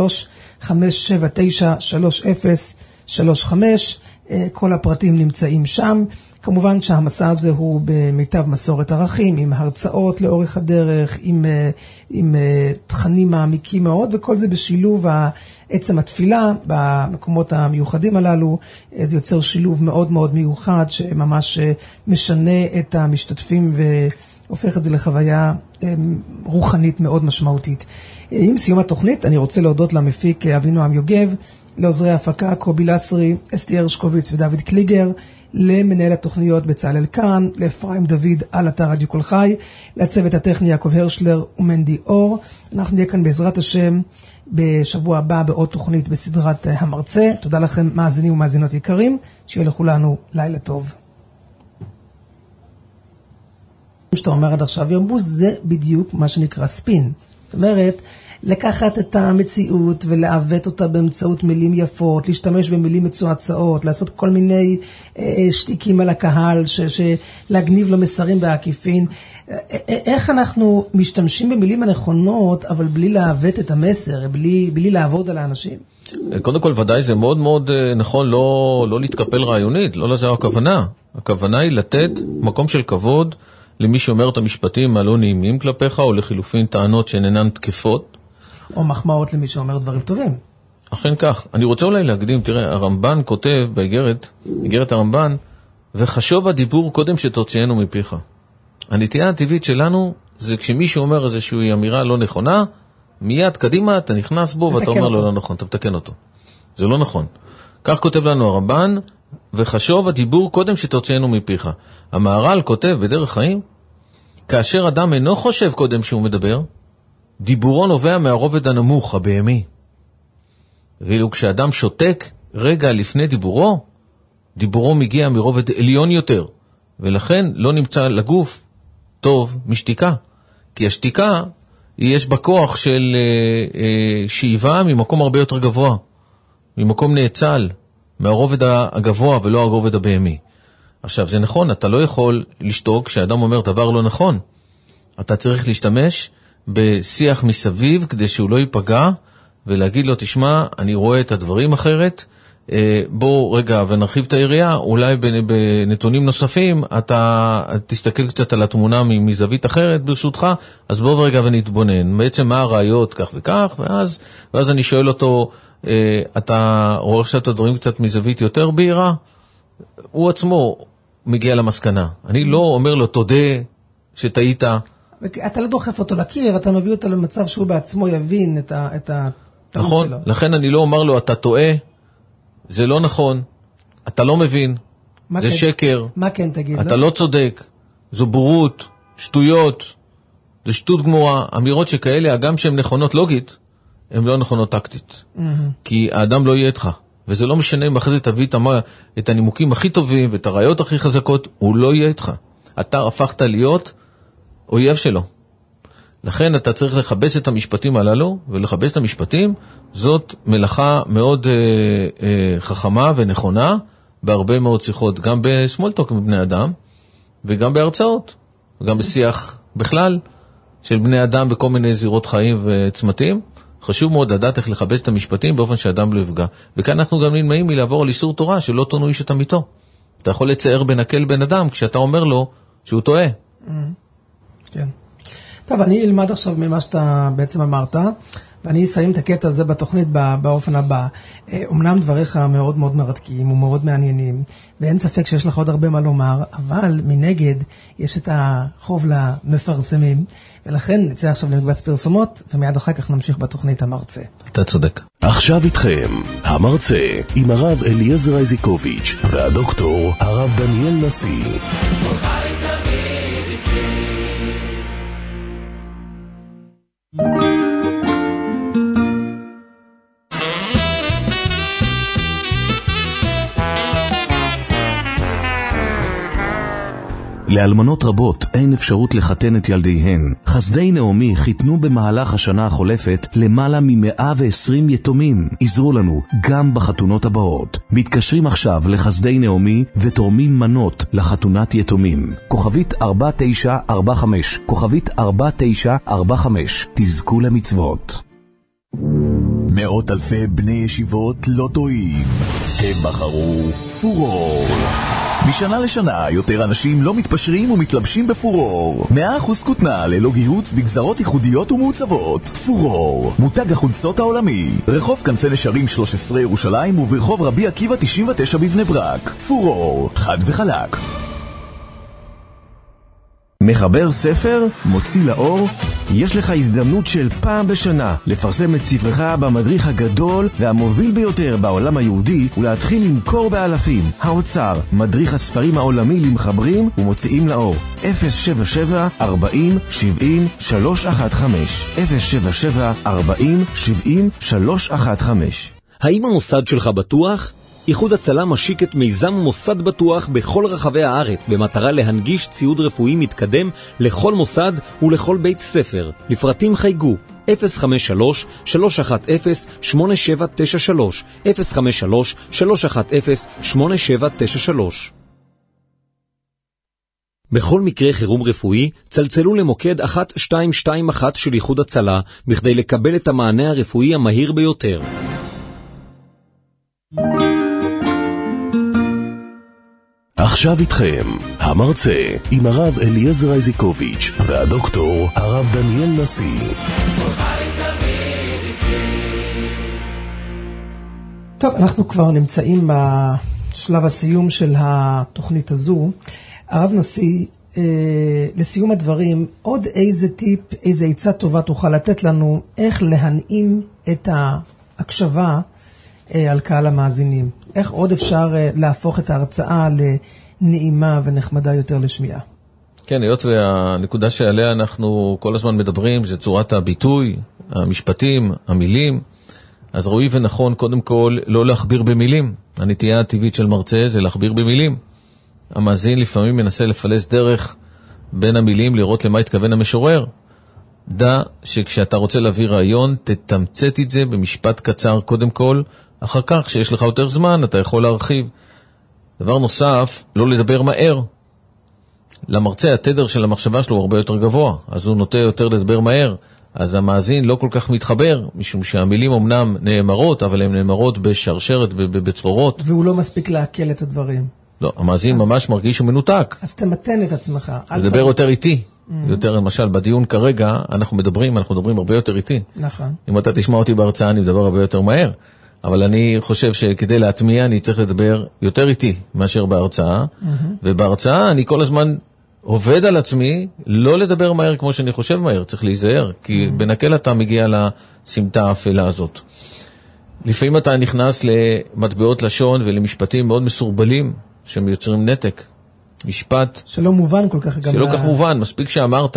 D: 03-579-3035. כל הפרטים נמצאים שם. כמובן שהמסע הזה הוא במיטב מסורת ערכים, עם הרצאות לאורך הדרך, עם תכנים מעמיקים מאוד, וכל זה בשילוב עצם התפילה במקומות המיוחדים הללו. זה יוצר שילוב מאוד מאוד מיוחד, שממש משנה את המשתתפים והופך את זה לחוויה רוחנית מאוד משמעותית. עם סיום התוכנית, אני רוצה להודות למפיק אבינועם יוגב, לעוזרי ההפקה קובי לסרי, אסתי הרשקוביץ ודוד קליגר, למנהל התוכניות בצלאל כאן, לאפרים דוד על אתר רדיו כל חי, לצוות הטכני יעקב הרשלר ומנדי אור. אנחנו נהיה כאן בעזרת השם בשבוע הבא בעוד תוכנית בסדרת המרצה. תודה לכם מאזינים ומאזינות יקרים, שיהיה לכולנו לילה טוב. שאתה אומר עד עכשיו ירבוס, זה בדיוק מה שנקרא ספין. זאת אומרת, לקחת את המציאות ולעוות אותה באמצעות מילים יפות, להשתמש במילים מצועצעות, לעשות כל מיני שתיקים על הקהל, להגניב לו מסרים בעקיפין. איך אנחנו משתמשים במילים הנכונות, אבל בלי לעוות את המסר, בלי לעבוד על האנשים?
E: קודם כל, ודאי זה מאוד מאוד נכון לא להתקפל רעיונית, לא לזה הכוונה. הכוונה היא לתת מקום של כבוד למי שאומר את המשפטים הלא נעימים כלפיך, או לחילופין טענות שאינן תקפות.
D: או מחמאות למי שאומר דברים טובים.
E: אכן כך. אני רוצה אולי להקדים, תראה, הרמב"ן כותב באיגרת הרמב"ן, וחשוב הדיבור קודם שתוציאנו מפיך. הנטייה הטבעית שלנו זה כשמישהו אומר איזושהי אמירה לא נכונה, מיד קדימה אתה נכנס בו ואתה אומר לו לא נכון, אתה מתקן אותו. זה לא נכון. כך כותב לנו הרמב"ן, וחשוב הדיבור קודם שתוציאנו מפיך. המהר"ל כותב בדרך חיים, כאשר אדם אינו חושב קודם שהוא מדבר, דיבורו נובע מהרובד הנמוך, הבהמי. ואילו כשאדם שותק רגע לפני דיבורו מגיע מרובד עליון יותר, ולכן לא נמצא לגוף טוב משתיקה. כי השתיקה יש בה כוח של שאיבה ממקום הרבה יותר גבוה, ממקום נאצל, מהרובד הגבוה ולא הרובד הבהמי. עכשיו, זה נכון, אתה לא יכול לשתוק כשאדם אומר דבר לא נכון. אתה צריך להשתמש בשיח מסביב כדי שהוא לא ייפגע, ולהגיד לו, תשמע, אני רואה את הדברים אחרת, בוא רגע ונרחיב את היריעה, אולי בנתונים נוספים, אתה תסתכל קצת על התמונה מזווית אחרת ברשותך, אז בוא רגע ונתבונן, בעצם מה הראיות כך וכך, ואז אני שואל אותו, אתה רואה עכשיו את הדברים קצת מזווית יותר בהירה? הוא עצמו מגיע למסקנה. אני לא אומר לו, תודה שטעית.
D: אתה לא דוחף אותו לקיר, אתה מביא אותו למצב שהוא בעצמו יבין את הטעות
E: נכון,
D: שלו.
E: לכן אני לא אומר לו, אתה טועה, זה לא נכון, אתה לא מבין, זה
D: כן?
E: שקר.
D: מה כן תגיד לו?
E: אתה לא צודק, זו בורות, שטויות, זה שטות גמורה. אמירות שכאלה, גם שהן נכונות לוגית, הן לא נכונות טקטית. כי האדם לא יהיה איתך. וזה לא משנה אם אחרי זה תביא את הנימוקים הכי טובים ואת הראיות הכי חזקות, הוא לא יהיה איתך. אתה הפכת להיות אויב שלו. לכן אתה צריך לחבש את המשפטים הללו, ולחבש את המשפטים זאת מלאכה מאוד חכמה ונכונה, בהרבה מאוד שיחות, גם בסמולטוק עם בני אדם, וגם בהרצאות, וגם בשיח בכלל, של בני אדם בכל מיני זירות חיים וצמתים. חשוב מאוד לדעת איך לחבש את המשפטים באופן שאדם לא יפגע. וכאן אנחנו גם נמנעים מלעבור על איסור תורה, שלא תונו איש את עמיתו. אתה יכול לצייר בנקל בן אדם, כשאתה אומר לו שהוא טועה.
D: כן. טוב, אני אלמד עכשיו ממה שאתה בעצם אמרת, ואני אסיים את הקטע הזה בתוכנית באופן הבא. אמנם דבריך מאוד מאוד מרתקים ומאוד מעניינים, ואין ספק שיש לך עוד הרבה מה לומר, אבל מנגד יש את החוב למפרסמים, ולכן נצא עכשיו למקבץ פרסומות, ומיד אחר כך נמשיך בתוכנית המרצה.
E: אתה צודק.
A: עכשיו איתכם, המרצה, עם הרב אליעזר איזיקוביץ' והדוקטור הרב דניאל נשיא. לאלמנות רבות אין אפשרות לחתן את ילדיהן. חסדי נעמי חיתנו במהלך השנה החולפת למעלה מ120 יתומים. עזרו לנו גם בחתונות הבאות. מתקשרים עכשיו לחסדי נעמי ותורמים מנות לחתונת יתומים. כוכבית 4945, כוכבית 4945, תזכו למצוות.
J: מאות אלפי בני ישיבות לא טועים. הם בחרו פורור. משנה לשנה יותר אנשים לא מתפשרים ומתלבשים בפורור. 100% כותנה ללא גיהוץ בגזרות ייחודיות ומעוצבות. פורור, מותג החולצות העולמי. רחוב כנפי נשרים 13 ירושלים וברחוב רבי עקיבא 99 בבני ברק. פורור, חד וחלק.
K: מחבר ספר? מוציא לאור? יש לך הזדמנות של פעם בשנה לפרסם את ספרך במדריך הגדול והמוביל ביותר בעולם היהודי ולהתחיל למכור באלפים. האוצר, מדריך הספרים העולמי למחברים ומוציאים לאור. 077 40 70 315 077 40 70 315.
F: האם המוסד שלך בטוח? איחוד הצלה משיק את מיזם מוסד בטוח בכל רחבי הארץ במטרה להנגיש ציוד רפואי מתקדם לכל מוסד ולכל בית ספר. לפרטים חייגו בכל מקרה חירום רפואי, צלצלו למוקד 1221 של איחוד הצלה, בכדי לקבל את המענה הרפואי המהיר ביותר.
A: עכשיו איתכם, המרצה עם הרב אליעזר איזיקוביץ' והדוקטור הרב דניאל נשיא.
D: טוב, אנחנו כבר נמצאים בשלב הסיום של התוכנית הזו. הרב נשיא, לסיום הדברים, עוד איזה טיפ, איזה עצה טובה תוכל לתת לנו איך להנעים את ההקשבה על קהל המאזינים? איך עוד אפשר להפוך את ההרצאה לנעימה ונחמדה יותר לשמיעה?
E: כן, היות והנקודה שעליה אנחנו כל הזמן מדברים, זה צורת הביטוי, המשפטים, המילים, אז ראוי ונכון קודם כל לא להכביר במילים. הנטייה הטבעית של מרצה זה להכביר במילים. המאזין לפעמים מנסה לפלס דרך בין המילים, לראות למה התכוון המשורר. דע שכשאתה רוצה להביא רעיון, תתמצת את זה במשפט קצר קודם כל, אחר כך שיש לך יותר זמן, אתה יכול להרחיב. דבר נוסף, לא לדבר מהר. למרצה התדר של המחשבה שלו הוא הרבה יותר גבוה, אז הוא נוטה יותר לדבר מהר. אז המאזין לא כל כך מתחבר, משום שהמילים אמנם נאמרות, אבל הן נאמרות בשרשרת, בצרורות.
D: והוא לא מספיק להקל את הדברים.
E: לא, המאזין ממש מרגיש שהוא מנותק.
D: אז תמתן את עצמך.
E: לדבר יותר איטי. יותר, למשל, בדיון כרגע, אנחנו מדברים הרבה יותר איטי.
D: נכון.
E: אם אתה תשמע אותי בהרצאה, אני מדבר הרבה יותר מהר. אבל אני חושב שכדי להטמיע, אני צריך לדבר יותר איטי מאשר בהרצאה. ובהרצאה אני כל הזמן עובד על עצמי, לא לדבר מהר כמו שאני חושב מהר, צריך להיזהר, כי בנקל אתה מגיע לסמטה האפלה הזאת. לפעמים אתה נכנס למטבעות לשון ולמשפטים מאוד מסורבלים, שמייצרים נתק. משפט
D: שלא מובן כל כך גם
E: שלא כך מובן, מספיק שאמרת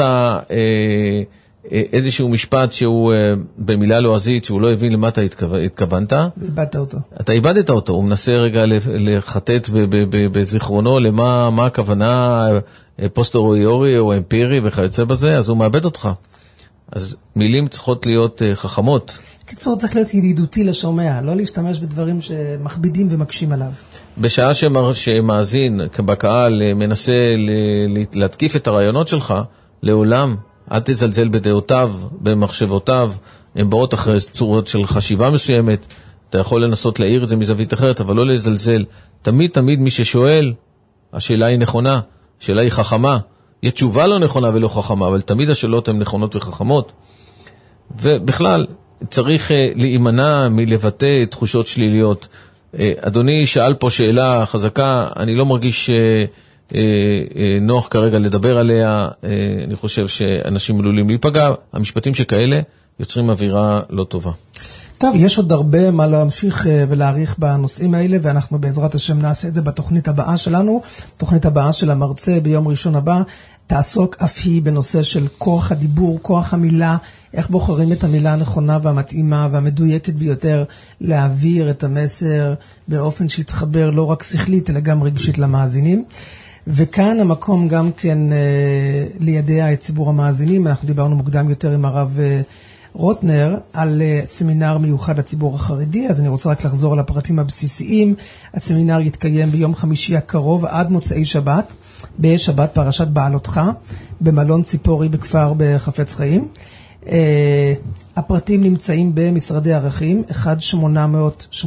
E: איזשהו משפט שהוא במילה לועזית, שהוא לא הבין למה אתה התכוונת.
D: איבדת אותו.
E: אתה איבדת אותו, הוא מנסה רגע לחטט בזיכרונו למה הכוונה פוסטוריורי או אמפירי וכיוצא בזה, אז הוא מאבד אותך. אז מילים צריכות להיות חכמות.
D: קיצור, צריך להיות ידידותי לשומע, לא להשתמש בדברים שמכבידים ומקשים עליו.
E: בשעה שמאזין בקהל מנסה להתקיף את הרעיונות שלך, לעולם אל תזלזל בדעותיו, במחשבותיו, הן באות אחרי צורות של חשיבה מסוימת, אתה יכול לנסות להעיר את זה מזווית אחרת, אבל לא לזלזל. תמיד מי ששואל, השאלה היא נכונה, השאלה היא חכמה, יש תשובה לא נכונה ולא חכמה, אבל תמיד השאלות הן נכונות וחכמות. ובכלל, צריך להימנע מלבטא תחושות שליליות. אדוני שאל פה שאלה חזקה, אני לא מרגיש נוח כרגע לדבר עליה, אני חושב שאנשים עלולים להיפגע, המשפטים שכאלה יוצרים אווירה לא טובה.
D: טוב, יש עוד הרבה מה להמשיך ולהעריך בנושאים האלה, ואנחנו בעזרת השם נעשה את זה בתוכנית הבאה שלנו. תוכנית הבאה של המרצה ביום ראשון הבא תעסוק אף היא בנושא של כוח הדיבור, כוח המילה, איך בוחרים את המילה הנכונה והמתאימה והמדויקת ביותר להעביר את המסר באופן שיתחבר לא רק שכלית אלא גם רגשית למאזינים. וכאן המקום גם כן לידע את ציבור המאזינים. אנחנו דיברנו מוקדם יותר עם הרב רוטנר על סמינר מיוחד לציבור החרדי, אז אני רוצה רק לחזור על הפרטים הבסיסיים. הסמינר יתקיים ביום חמישי הקרוב עד מוצאי שבת, בשבת פרשת בעלותך, במלון ציפורי בכפר בחפץ חיים. הפרטים נמצאים במשרדי ערכים 1-800-800-750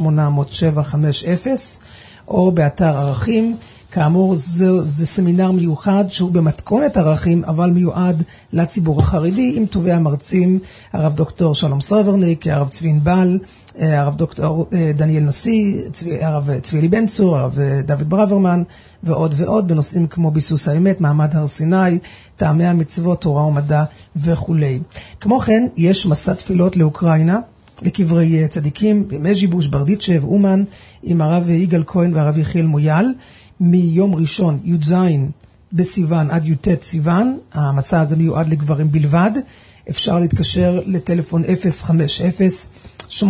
D: או באתר ערכים. כאמור, זה סמינר מיוחד שהוא במתכונת ערכים, אבל מיועד לציבור החרדי, עם טובי המרצים, הרב דוקטור שלום סוברניק, הרב צבי ענבל, הרב דוקטור דניאל נשיא, הרב צבי בן צור, הרב דוד ברוורמן, ועוד ועוד, בנושאים כמו ביסוס האמת, מעמד הר סיני, טעמי המצוות, תורה ומדע וכו'. כמו כן, יש מסע תפילות לאוקראינה, לקברי צדיקים, בימי ז'יבוש, ברדיצ'ב, אומן, עם הרב יגאל כהן והרב יחיאל מויאל, מיום ראשון י"ז בסיוון עד י"ט סיוון. המסע הזה מיועד לגברים בלבד. אפשר להתקשר לטלפון 050-867-6467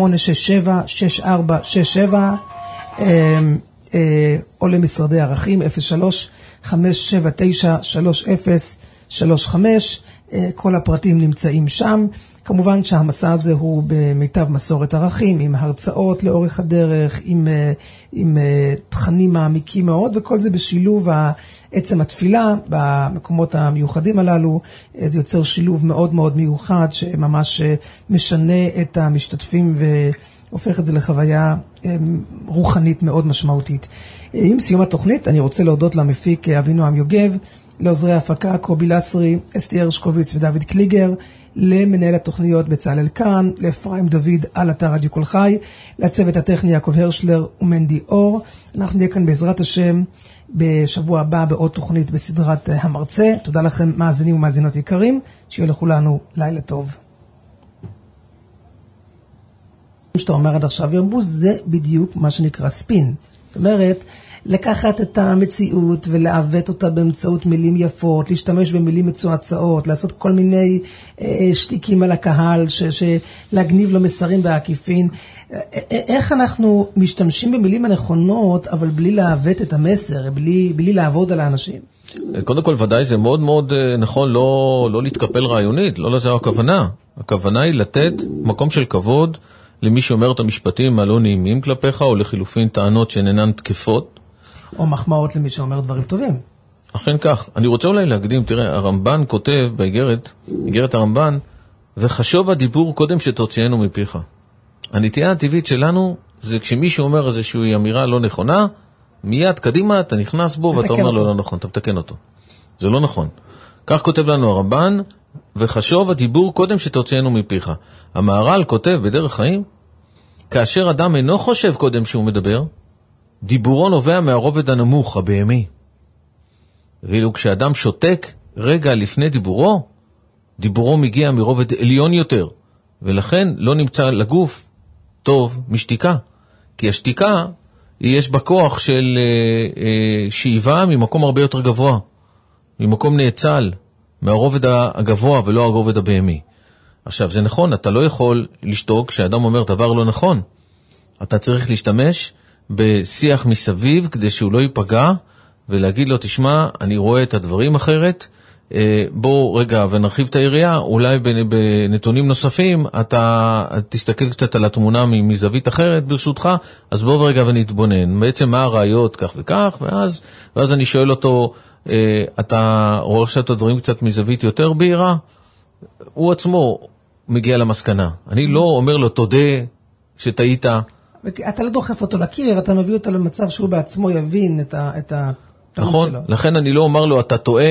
D: או למשרדי ערכים 03-579-3035. כל הפרטים נמצאים שם. כמובן שהמסע הזה הוא במיטב מסורת ערכים, עם הרצאות לאורך הדרך, עם תכנים מעמיקים מאוד, וכל זה בשילוב עצם התפילה במקומות המיוחדים הללו. זה יוצר שילוב מאוד מאוד מיוחד, שממש משנה את המשתתפים והופך את זה לחוויה רוחנית מאוד משמעותית. עם סיום התוכנית, אני רוצה להודות למפיק אבינועם יוגב, לעוזרי ההפקה קובי לסרי, אסתי הרשקוביץ ודוד קליגר, למנהל התוכניות בצלאל כאן, לאפרים דוד על אתר רדיו כל חי, לצוות הטכני יעקב הרשלר ומנדי אור. אנחנו נהיה כאן בעזרת השם בשבוע הבא בעוד תוכנית בסדרת המרצה. תודה לכם מאזינים ומאזינות יקרים, שיהיה לכולנו לילה טוב. שאתה אומר עד עכשיו יאמרו, זה בדיוק מה שנקרא ספין. זאת אומרת, לקחת את המציאות ולעוות אותה באמצעות מילים יפות, להשתמש במילים מצועצעות, לעשות כל מיני שתיקים על הקהל, להגניב לו מסרים בעקיפין. איך אנחנו משתמשים במילים הנכונות, אבל בלי לעוות את המסר, בלי לעבוד על האנשים?
E: קודם כל, ודאי זה מאוד מאוד נכון לא להתקפל רעיונית, לא לזה הכוונה. הכוונה היא לתת מקום של כבוד למי שאומר את המשפטים הלא נעימים כלפיך, או לחילופין טענות שאינן תקפות.
D: או מחמאות למי שאומר דברים טובים.
E: אכן כך. אני רוצה אולי להקדים, תראה, הרמב"ן כותב באיגרת הרמב"ן, וחשוב הדיבור קודם שתוציאנו מפיך. הנטייה הטבעית שלנו זה כשמישהו אומר איזושהי אמירה לא נכונה, מיד קדימה אתה נכנס בו ואתה אומר לו לא נכון, אתה מתקן אותו. זה לא נכון. כך כותב לנו הרמב"ן, וחשוב הדיבור קודם שתוציאנו מפיך. המהר"ל כותב בדרך חיים, כאשר אדם אינו חושב קודם שהוא מדבר, דיבורו נובע מהרובד הנמוך, הבהמי. ואילו כשאדם שותק רגע לפני דיבורו מגיע מרובד עליון יותר, ולכן לא נמצא לגוף טוב משתיקה. כי השתיקה יש בה כוח של שאיבה ממקום הרבה יותר גבוה, ממקום נאצל, מהרובד הגבוה ולא הרובד הבהמי. עכשיו זה נכון, אתה לא יכול לשתוק כשאדם אומר דבר לא נכון. אתה צריך להשתמש בשיח מסביב כדי שהוא לא ייפגע, ולהגיד לו, תשמע, אני רואה את הדברים אחרת, בוא רגע ונרחיב את היריעה, אולי בנתונים נוספים אתה תסתכל קצת על התמונה מזווית אחרת ברשותך, אז בוא רגע ונתבונן, בעצם מה הראיות כך וכך, ואז אני שואל אותו, אתה רואה עכשיו את הדברים קצת מזווית יותר בהירה? הוא עצמו מגיע למסקנה. אני לא אומר לו, תודה שטעית.
D: אתה לא דוחף אותו לקיר, אתה מביא אותו למצב שהוא בעצמו יבין את הטעות
E: נכון,
D: שלו.
E: לכן אני לא אומר לו, אתה טועה,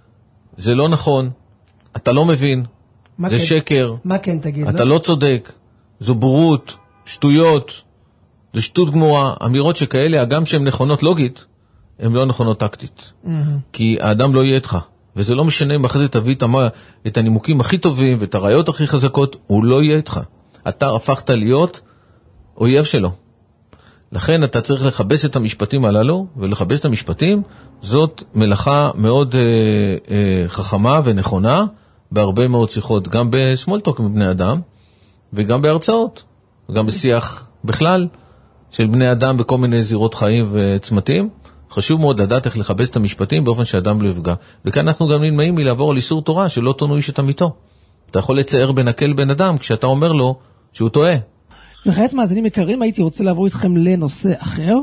E: זה לא נכון, אתה לא מבין, זה
D: כן?
E: שקר,
D: מה כן תגיד?
E: אתה לא צודק, זו בורות, שטויות, זה שטות גמורה, אמירות שכאלה, הגם שהן נכונות לוגית, הן לא נכונות טקטית. כי האדם לא יהיה איתך, וזה לא משנה אם אחרי זה תביא את הנימוקים הכי טובים ואת הראיות הכי חזקות, הוא לא יהיה איתך. אתה הפכת להיות אויב שלו. לכן אתה צריך לחבש את המשפטים הללו, ולחבש את המשפטים זאת מלאכה מאוד חכמה ונכונה, בהרבה מאוד שיחות, גם בסמולטוק עם בני אדם, וגם בהרצאות, וגם בשיח בכלל, של בני אדם בכל מיני זירות חיים וצמתים. חשוב מאוד לדעת איך לחבש את המשפטים באופן שאדם לא יפגע. וכאן אנחנו גם נלמדים מלעבור על איסור תורה, שלא תונו איש את עמיתו. אתה יכול לצייר בנקל בן אדם, כשאתה אומר לו שהוא טועה.
D: וכעת מאזינים יקרים, הייתי רוצה לעבור איתכם לנושא אחר.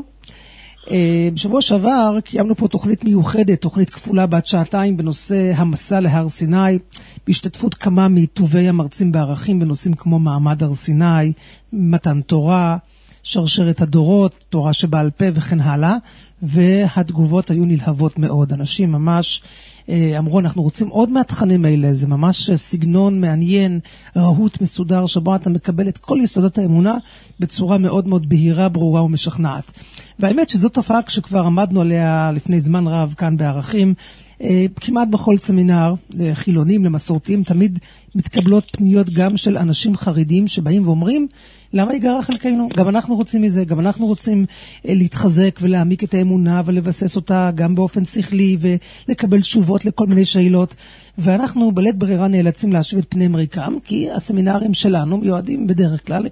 D: בשבוע שעבר קיימנו פה תוכנית מיוחדת, תוכנית כפולה בת שעתיים בנושא המסע להר סיני, בהשתתפות כמה מטובי המרצים בערכים בנושאים כמו מעמד הר סיני, מתן תורה, שרשרת הדורות, תורה שבעל פה וכן הלאה, והתגובות היו נלהבות מאוד. אנשים ממש אמרו, אנחנו רוצים עוד מהתכנים האלה, זה ממש סגנון מעניין, רהוט מסודר, שבו אתה מקבל את כל יסודות האמונה בצורה מאוד מאוד בהירה, ברורה ומשכנעת. והאמת שזו תופעה שכבר עמדנו עליה לפני זמן רב כאן בערכים, כמעט בכל סמינר, לחילונים, למסורתיים, תמיד מתקבלות פניות גם של אנשים חרדים שבאים ואומרים, למה ייגרע חלקנו? גם אנחנו רוצים מזה, גם אנחנו רוצים להתחזק ולהעמיק את האמונה ולבסס אותה גם באופן שכלי ולקבל תשובות לכל מיני שאלות. ואנחנו בלית ברירה נאלצים להשיב את פני מריקם, כי הסמינרים שלנו מיועדים בדרך כלל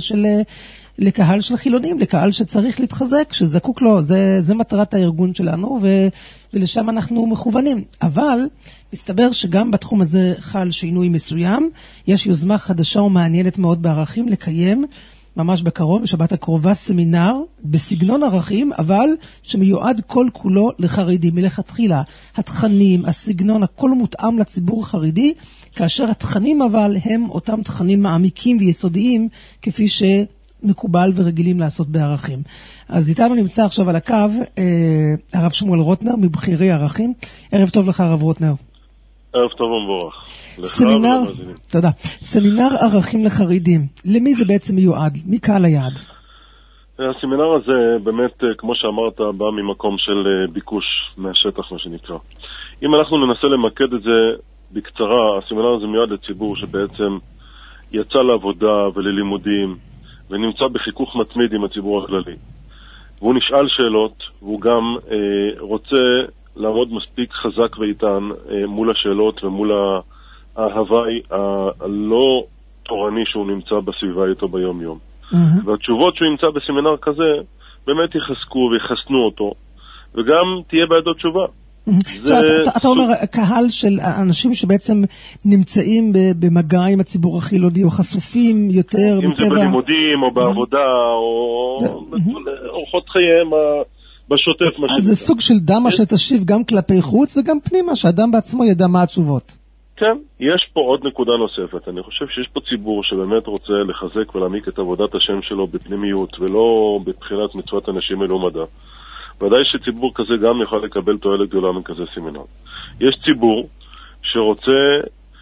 D: לקהל של חילונים, לקהל שצריך להתחזק, שזקוק לו, זה מטרת הארגון שלנו ולשם אנחנו מכוונים. אבל מסתבר שגם בתחום הזה חל שינוי מסוים. יש יוזמה חדשה ומעניינת מאוד בערכים לקיים ממש בקרוב, בשבת הקרובה, סמינר בסגנון ערכים, אבל שמיועד כל כולו לחרדים. מלכתחילה, התכנים, הסגנון, הכל מותאם לציבור החרדי, כאשר התכנים אבל הם אותם תכנים מעמיקים ויסודיים, כפי שמקובל ורגילים לעשות בערכים. אז איתנו נמצא עכשיו על הקו הרב שמואל רוטנר, מבחירי ערכים. ערב טוב לך, הרב רוטנר.
L: ערב טוב ומבורך.
D: סמינר, תודה. סמינר ערכים לחרדים. למי זה בעצם מיועד? מי קהל היעד?
L: הסמינר הזה באמת, כמו שאמרת, בא ממקום של ביקוש מהשטח, מה שנקרא. אם אנחנו ננסה למקד את זה בקצרה, הסמינר הזה מיועד לציבור שבעצם יצא לעבודה וללימודים, ונמצא בחיכוך מתמיד עם הציבור הכללי. והוא נשאל שאלות, והוא גם רוצה לעמוד מספיק חזק ואיתן מול השאלות ומול ההוואי הלא תורני שהוא נמצא בסביבה איתו ביום יום. והתשובות שהוא נמצא בסמינר כזה באמת יחזקו ויחסנו אותו, וגם תהיה בידו תשובה.
D: אתה אומר, קהל של אנשים שבעצם נמצאים במגע עם הציבור החילוני, או חשופים יותר
L: אם זה בלימודים או בעבודה או אורחות חייהם בשוטף.
D: אז זה סוג של דמה שתשיב גם כלפי חוץ וגם פנימה, שאדם בעצמו ידע מה התשובות.
L: כן, יש פה עוד נקודה נוספת. אני חושב שיש פה ציבור שבאמת רוצה לחזק ולהעמיק את עבודת השם שלו בפנימיות, ולא בבחינת מצוות אנשים אלו מדע. ודאי שציבור כזה גם יכול לקבל תועלת גדולה מכזה סמינר. יש ציבור שרוצה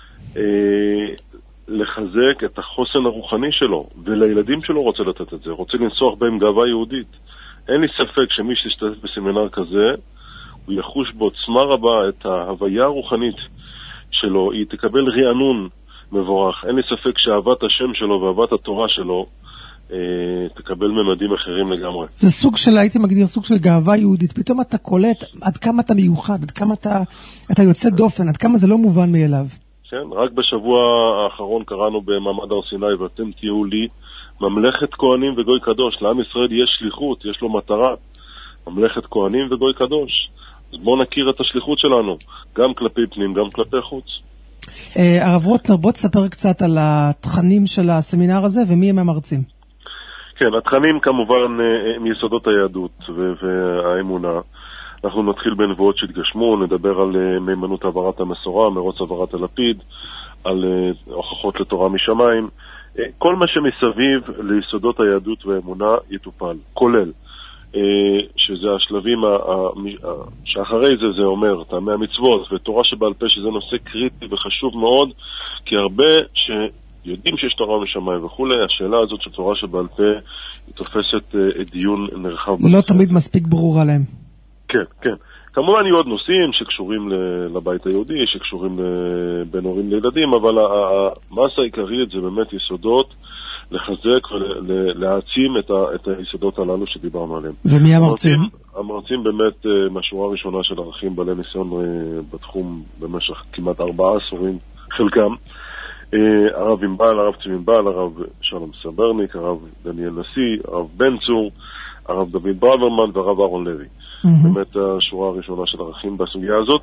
L: לחזק את החוסן הרוחני שלו, ולילדים שלו רוצה לתת את זה, רוצה לנסוח בהם גאווה יהודית. אין לי ספק שמי שישתתף בסמינר כזה, הוא יחוש בעוצמה רבה את ההוויה הרוחנית שלו, היא תקבל רענון מבורך. אין לי ספק שאהבת השם שלו ואהבת התורה שלו תקבל ממדים אחרים לגמרי.
D: זה סוג של, הייתי מגדיר, סוג של גאווה יהודית. פתאום אתה קולט עד כמה אתה מיוחד, עד כמה אתה יוצא דופן, עד כמה זה לא מובן מאליו.
L: כן, רק בשבוע האחרון קראנו במעמד הר סיני, ואתם תהיו לי ממלכת כהנים וגוי קדוש. לעם ישראל יש שליחות, יש לו מטרה, ממלכת כהנים וגוי קדוש. אז בואו נכיר את השליחות שלנו, גם כלפי פנים, גם כלפי חוץ.
D: הרב רוטנר, בוא תספר קצת על התכנים של הסמינר הזה, ומי הם המרצים?
L: כן, התכנים כמובן מיסודות היהדות והאמונה. אנחנו נתחיל בנבואות שהתגשמו, נדבר על מימנות העברת המסורה, מרוץ העברת הלפיד, על הוכחות לתורה משמיים. כל מה שמסביב ליסודות היהדות והאמונה יטופל, כולל שזה השלבים שאחרי זה, זה אומר טעמי המצוות ותורה שבעל פה, שזה נושא קריטי וחשוב מאוד, כי הרבה שיודעים שיש תורה משמיים וכולי, השאלה הזאת של תורה שבעל פה היא תופסת דיון נרחב.
D: לא תמיד מספיק ברורה להם.
L: כן, כן. כמובן יהיו עוד נושאים שקשורים לבית היהודי, שקשורים בין הורים לילדים, אבל המסה העיקרית זה באמת יסודות לחזק ולהעצים את היסודות הללו שדיברנו עליהם.
D: ומי המרצים?
L: המרצים באמת מהשורה הראשונה של ערכים בעלי ניסיון בתחום במשך כמעט 4 עשורים, חלקם. הרב ענבל, הרב צבי ענבל, הרב שלום סברניק, הרב דניאל נשיא, הרב בן צור, הרב דוד ברוורמן והרב אהרון לוי. באמת השורה הראשונה של ערכים בסוגיה הזאת.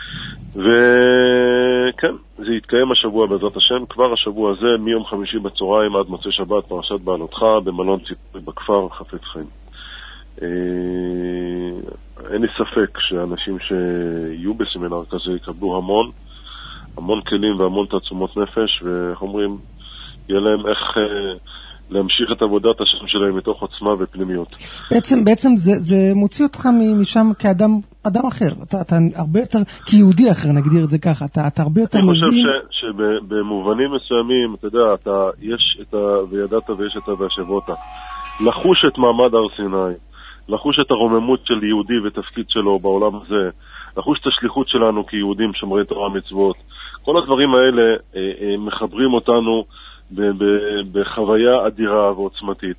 L: וכן, זה יתקיים השבוע בעזרת השם, כבר השבוע הזה, מיום חמישי בצהריים עד מוצאי שבת, פרשת בעלותך, במלון ציפורי בכפר חפץ חיים. אין לי ספק שאנשים שיהיו בסמינר כזה יקבלו המון כלים והמון תעצומות נפש, ואיך אומרים, יהיה להם איך להמשיך את עבודת השם שלהם מתוך עוצמה ופנימיות.
D: בעצם זה מוציא אותך משם כאדם אחר. אתה הרבה יותר, כיהודי אחר, נגדיר את זה ככה. אתה הרבה יותר מבין.
L: אני חושב שבמובנים מסוימים, אתה יודע, יש את וידעת ויש את והשבות. לחוש את מעמד הר סיני, לחוש את הרוממות של יהודי ותפקיד שלו בעולם הזה, לחוש את השליחות שלנו כיהודים שומרי תורה מצוות. כל הדברים האלה מחברים אותנו בחוויה אדירה ועוצמתית.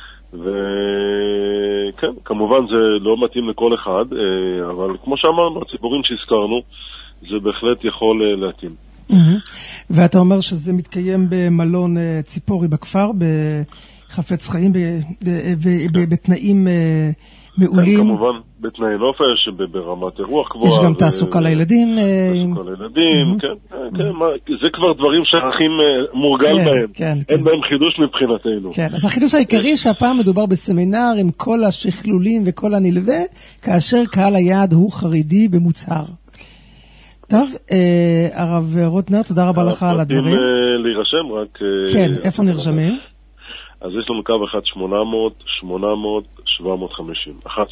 L: וכן, כמובן זה לא מתאים לכל אחד, אבל כמו שאמרנו, הציבורים שהזכרנו, זה בהחלט יכול להתאים.
D: ואתה אומר שזה מתקיים במלון ציפורי בכפר, חפץ חיים בתנאים מעולים.
L: כמובן, בתנאי נופש, ברמת אירוח גבוהה.
D: יש גם תעסוקה לילדים.
L: תעסוקה לילדים, כן. זה כבר דברים שהערכים מורגל בהם. אין בהם חידוש מבחינתנו.
D: כן, אז החידוש העיקרי שהפעם מדובר בסמינר עם כל השכלולים וכל הנלווה, כאשר קהל היעד הוא חרדי במוצהר. טוב, הרב רוטנר, תודה רבה לך על הדברים.
L: הפרטים להירשם רק...
D: כן, איפה נרשמים?
L: אז יש לנו קו 1-800-800-750. 1-800-800-750.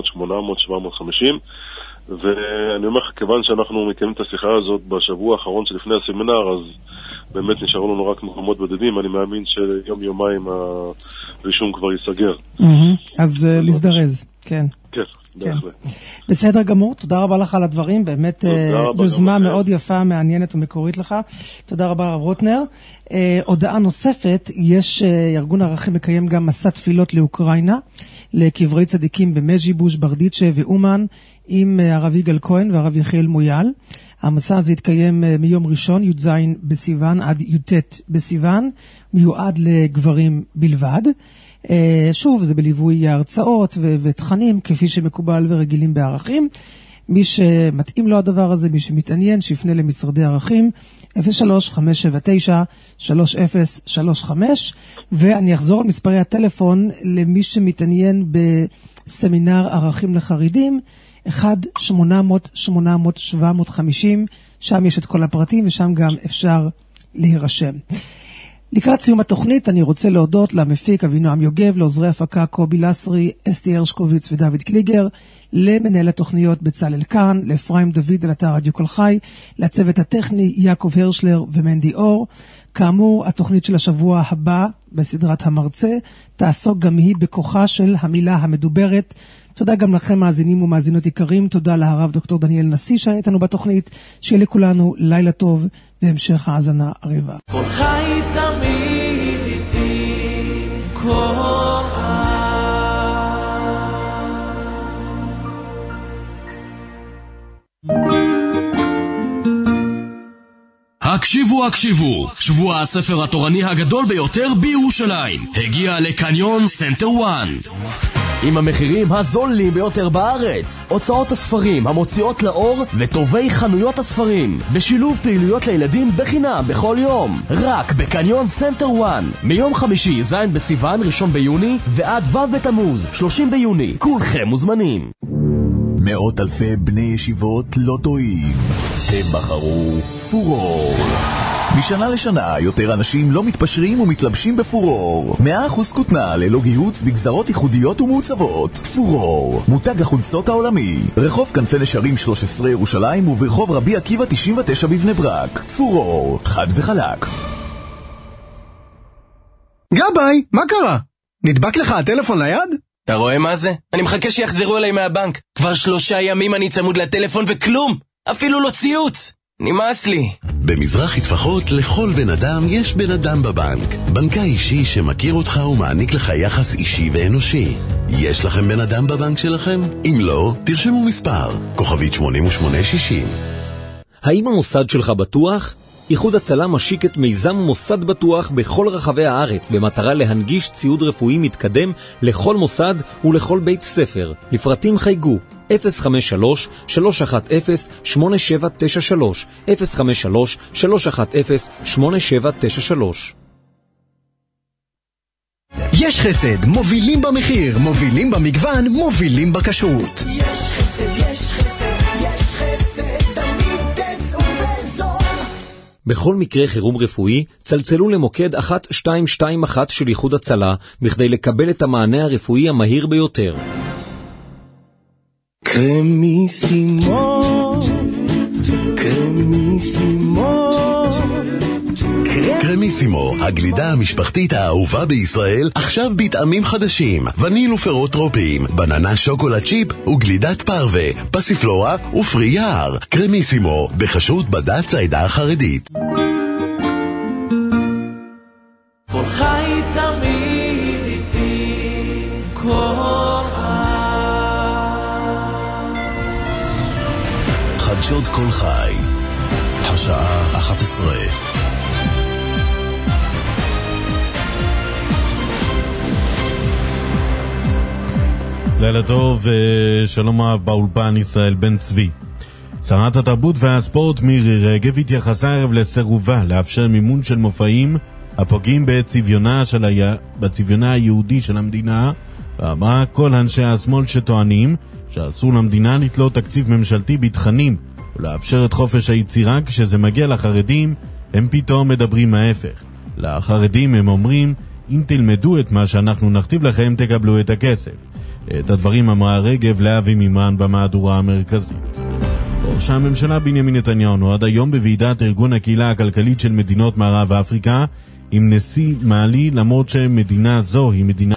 L: ואני אומר לך, כיוון שאנחנו מקיימים את השיחה הזאת בשבוע האחרון שלפני הסמינר, אז באמת נשארו לנו רק מקומות בודדים. אני מאמין שיום-יומיים הרישום כבר ייסגר.
D: אז להזדרז, כן.
L: כן.
D: בסדר גמור, תודה רבה לך על הדברים, באמת יוזמה מאוד יפה, מעניינת ומקורית לך. תודה רבה הרב רוטנר. הודעה נוספת, יש ארגון ערכים מקיים גם מסע תפילות לאוקראינה, לקברי צדיקים במז'יבוש, ברדיצ'ה ואומן, עם הרב יגאל כהן והרב יחיאל מויאל. המסע הזה יתקיים מיום ראשון, י"ז בסיוון עד י"ט בסיוון, מיועד לגברים בלבד. שוב, זה בליווי ההרצאות ותכנים, כפי שמקובל ורגילים בערכים. מי שמתאים לו הדבר הזה, מי שמתעניין, שיפנה למשרדי ערכים, 03-579-3035, ואני אחזור על מספרי הטלפון למי שמתעניין בסמינר ערכים לחרדים, 1-800-800-750, שם יש את כל הפרטים ושם גם אפשר להירשם. לקראת סיום התוכנית אני רוצה להודות למפיק אבינועם יוגב, לעוזרי הפקה קובי לסרי, אסתי הרשקוביץ ודוד קליגר, למנהל התוכניות בצלאל כאן, לאפרים דוד על אתר רדיו כל חי, לצוות הטכני יעקב הרשלר ומנדי אור. כאמור, התוכנית של השבוע הבא בסדרת המרצה תעסוק גם היא בכוחה של המילה המדוברת. תודה גם לכם מאזינים ומאזינות יקרים, תודה להרב דוקטור דניאל נשיא שהיה איתנו בתוכנית, שיהיה לכולנו לילה טוב והמשך האזנה ערבה.
C: כל חי תמיד איתי, כל חי.
G: הקשיבו, שבוע הספר התורני הגדול ביותר בירושלים הגיע לקניון סנטר 1 עם המחירים הזולים ביותר בארץ, הוצאות הספרים המוציאות לאור וטובי חנויות הספרים, בשילוב פעילויות לילדים בחינם בכל יום, רק בקניון סנטר 1 מיום חמישי ז' בסיוון 1 ביוני ועד ו' בתמוז 30 ביוני. כולכם מוזמנים.
J: מאות אלפי בני ישיבות לא טועים, הם בחרו פורור. משנה לשנה יותר אנשים לא מתפשרים ומתלבשים בפורור. 100% כותנה ללא גיהוץ בגזרות ייחודיות ומעוצבות. פורור, מותג החולצות העולמי, רחוב כנפי נשרים 13 ירושלים וברחוב רבי עקיבא 99 בבני ברק. פורור, חד וחלק.
M: גבאי, מה קרה? נדבק לך הטלפון ליד?
N: אתה רואה מה זה? אני מחכה שיחזרו אליי מהבנק. כבר 3 ימים אני צמוד לטלפון וכלום, אפילו לא ציוץ. נמאס לי.
O: במזרחי טפחות לכל בן אדם יש בן אדם בבנק. בנקאי אישי שמכיר אותך ומעניק לך יחס אישי ואנושי. יש לכם בן אדם בבנק שלכם? אם לא, תרשמו מספר, כוכבית 8860.
F: האם המוסד שלך בטוח? איחוד הצלה משיק את מיזם מוסד בטוח בכל רחבי הארץ במטרה להנגיש ציוד רפואי מתקדם לכל מוסד ולכל בית ספר. לפרטים חייגו 053-310-8793 053-310-8793.
M: יש חסד, מובילים במחיר, מובילים במגוון, מובילים בכשרות.
C: יש חסד, יש חסד, יש חסד, תמיד תצאו בזול.
F: בכל מקרה חירום רפואי, צלצלו למוקד 1221 של איחוד הצלה, בכדי לקבל את המענה הרפואי המהיר ביותר.
C: קרמיסימו, קרמיסימו,
O: קרמיסימו, הגלידה המשפחתית האהובה בישראל, עכשיו בטעמים חדשים, וניל ופירות טרופיים, בננה שוקולד צ'יפ וגלידת פרווה, פסיפלורה ופרי יער. קרמיסימו, בכשרות בד"ץ העדה החרדית.
C: כל חי תמיד איתי, כל
J: חדשות כל חי, השעה 11.
B: לילה טוב ושלום אהב באולפן ישראל בן צבי. שרת התרבות והספורט מירי רגב התייחסה ערב לסירובה לאפשר מימון של מופעים הפוגעים בצביונה היהודי של המדינה, ואמרה כל אנשי השמאל שטוענים שאסור למדינה לתלות תקציב ממשלתי בתכנים ולאפשר את חופש היצירה כשזה מגיע לחרדים, הם פתאום מדברים ההפך. לחרדים הם אומרים, אם תלמדו את מה שאנחנו נכתיב לכם תקבלו את הכסף. את הדברים אמרה רגב לאבי מימן במהדורה המרכזית. ראש הממשלה בנימין נתניהו עד היום בוועידת ארגון הקהילה הכלכלית של מדינות מערב אפריקה עם נשיא מאלי, למרות שמדינה זו היא מדינה